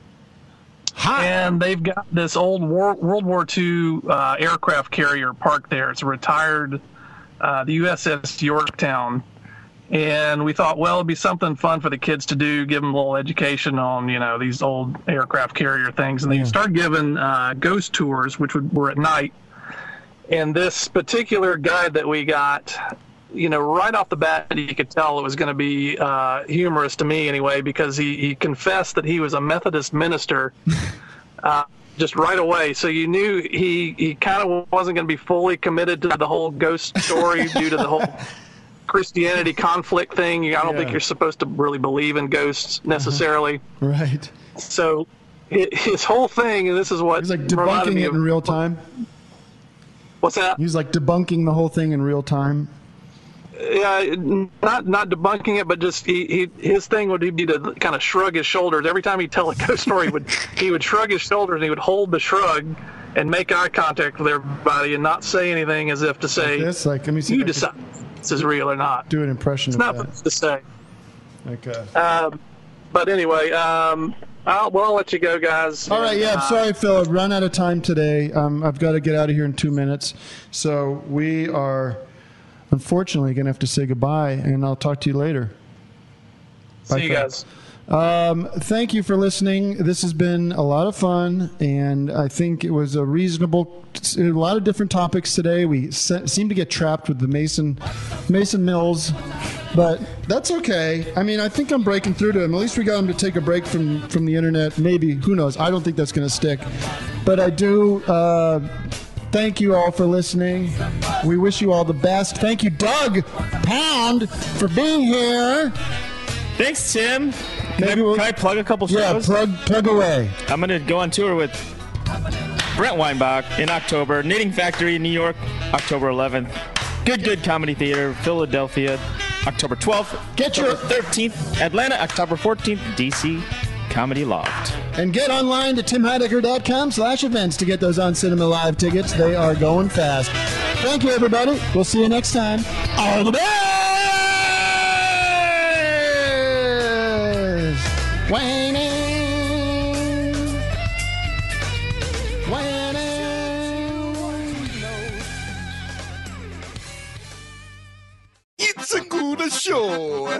And they've got this old war, World War Two uh, aircraft carrier parked there. It's a retired, uh, the U S S Yorktown. And we thought, well, it'd be something fun for the kids to do, give them a little education on, you know, these old aircraft carrier things. And they started giving uh, ghost tours, which would, were at night. And this particular guide that we got, you know, right off the bat, you could tell it was going to be uh, humorous to me anyway, because he, he confessed that he was a Methodist minister uh, just right away. So you knew he, he kind of wasn't going to be fully committed to the whole ghost story due to the whole Christianity conflict thing. I don't Yeah. think you're supposed to really believe in ghosts necessarily. Right. So hi- his whole thing, and this is what He's like reminded debunking me it of, in real time. What's that? He's like debunking the whole thing in real time. Yeah, not not debunking it, but just he, he his thing would be to kind of shrug his shoulders every time he'd tell a ghost story. He would he would shrug his shoulders and he would hold the shrug and make eye contact with everybody and not say anything, as if to say, Like this, like let me see. "You if I decide if this is real or not." can do an impression It's of not that. much to say. Like, uh, Um, but anyway, um, I'll, well, I'll let you go, guys. all right, yeah. I'm Uh, sorry, Phil. I've run out of time today. Um, I've got to get out of here in two minutes. So we are, unfortunately, going to have to say goodbye, and I'll talk to you later. See you Phil. guys. Um, thank you for listening. This has been a lot of fun, and I think it was a reasonable, a lot of different topics today. We se- seem to get trapped with the Mason, Mason Mills, but that's okay. I mean, I think I'm breaking through to him. At least we got him to take a break from, from the internet. Maybe, who knows? I don't think that's going to stick. But I do uh, thank you all for listening. We wish you all the best. Thank you, Doug Pound, for being here. Thanks, Tim. Can, I, Maybe we'll- can I plug a couple Yeah, shows? plug, plug away. I'm going to go on tour with Brent Weinbach in October. Knitting Factory in New York, October eleventh. Good Good Comedy Theater, Philadelphia, October twelfth. Get your thirteenth. Atlanta, October fourteenth. D C Comedy Loft. And get online to tim heidecker dot com slash events to get those on Cinema Live tickets. They are going fast. Thank you, everybody. We'll see you next time. All the best! Wayne. It's a good show.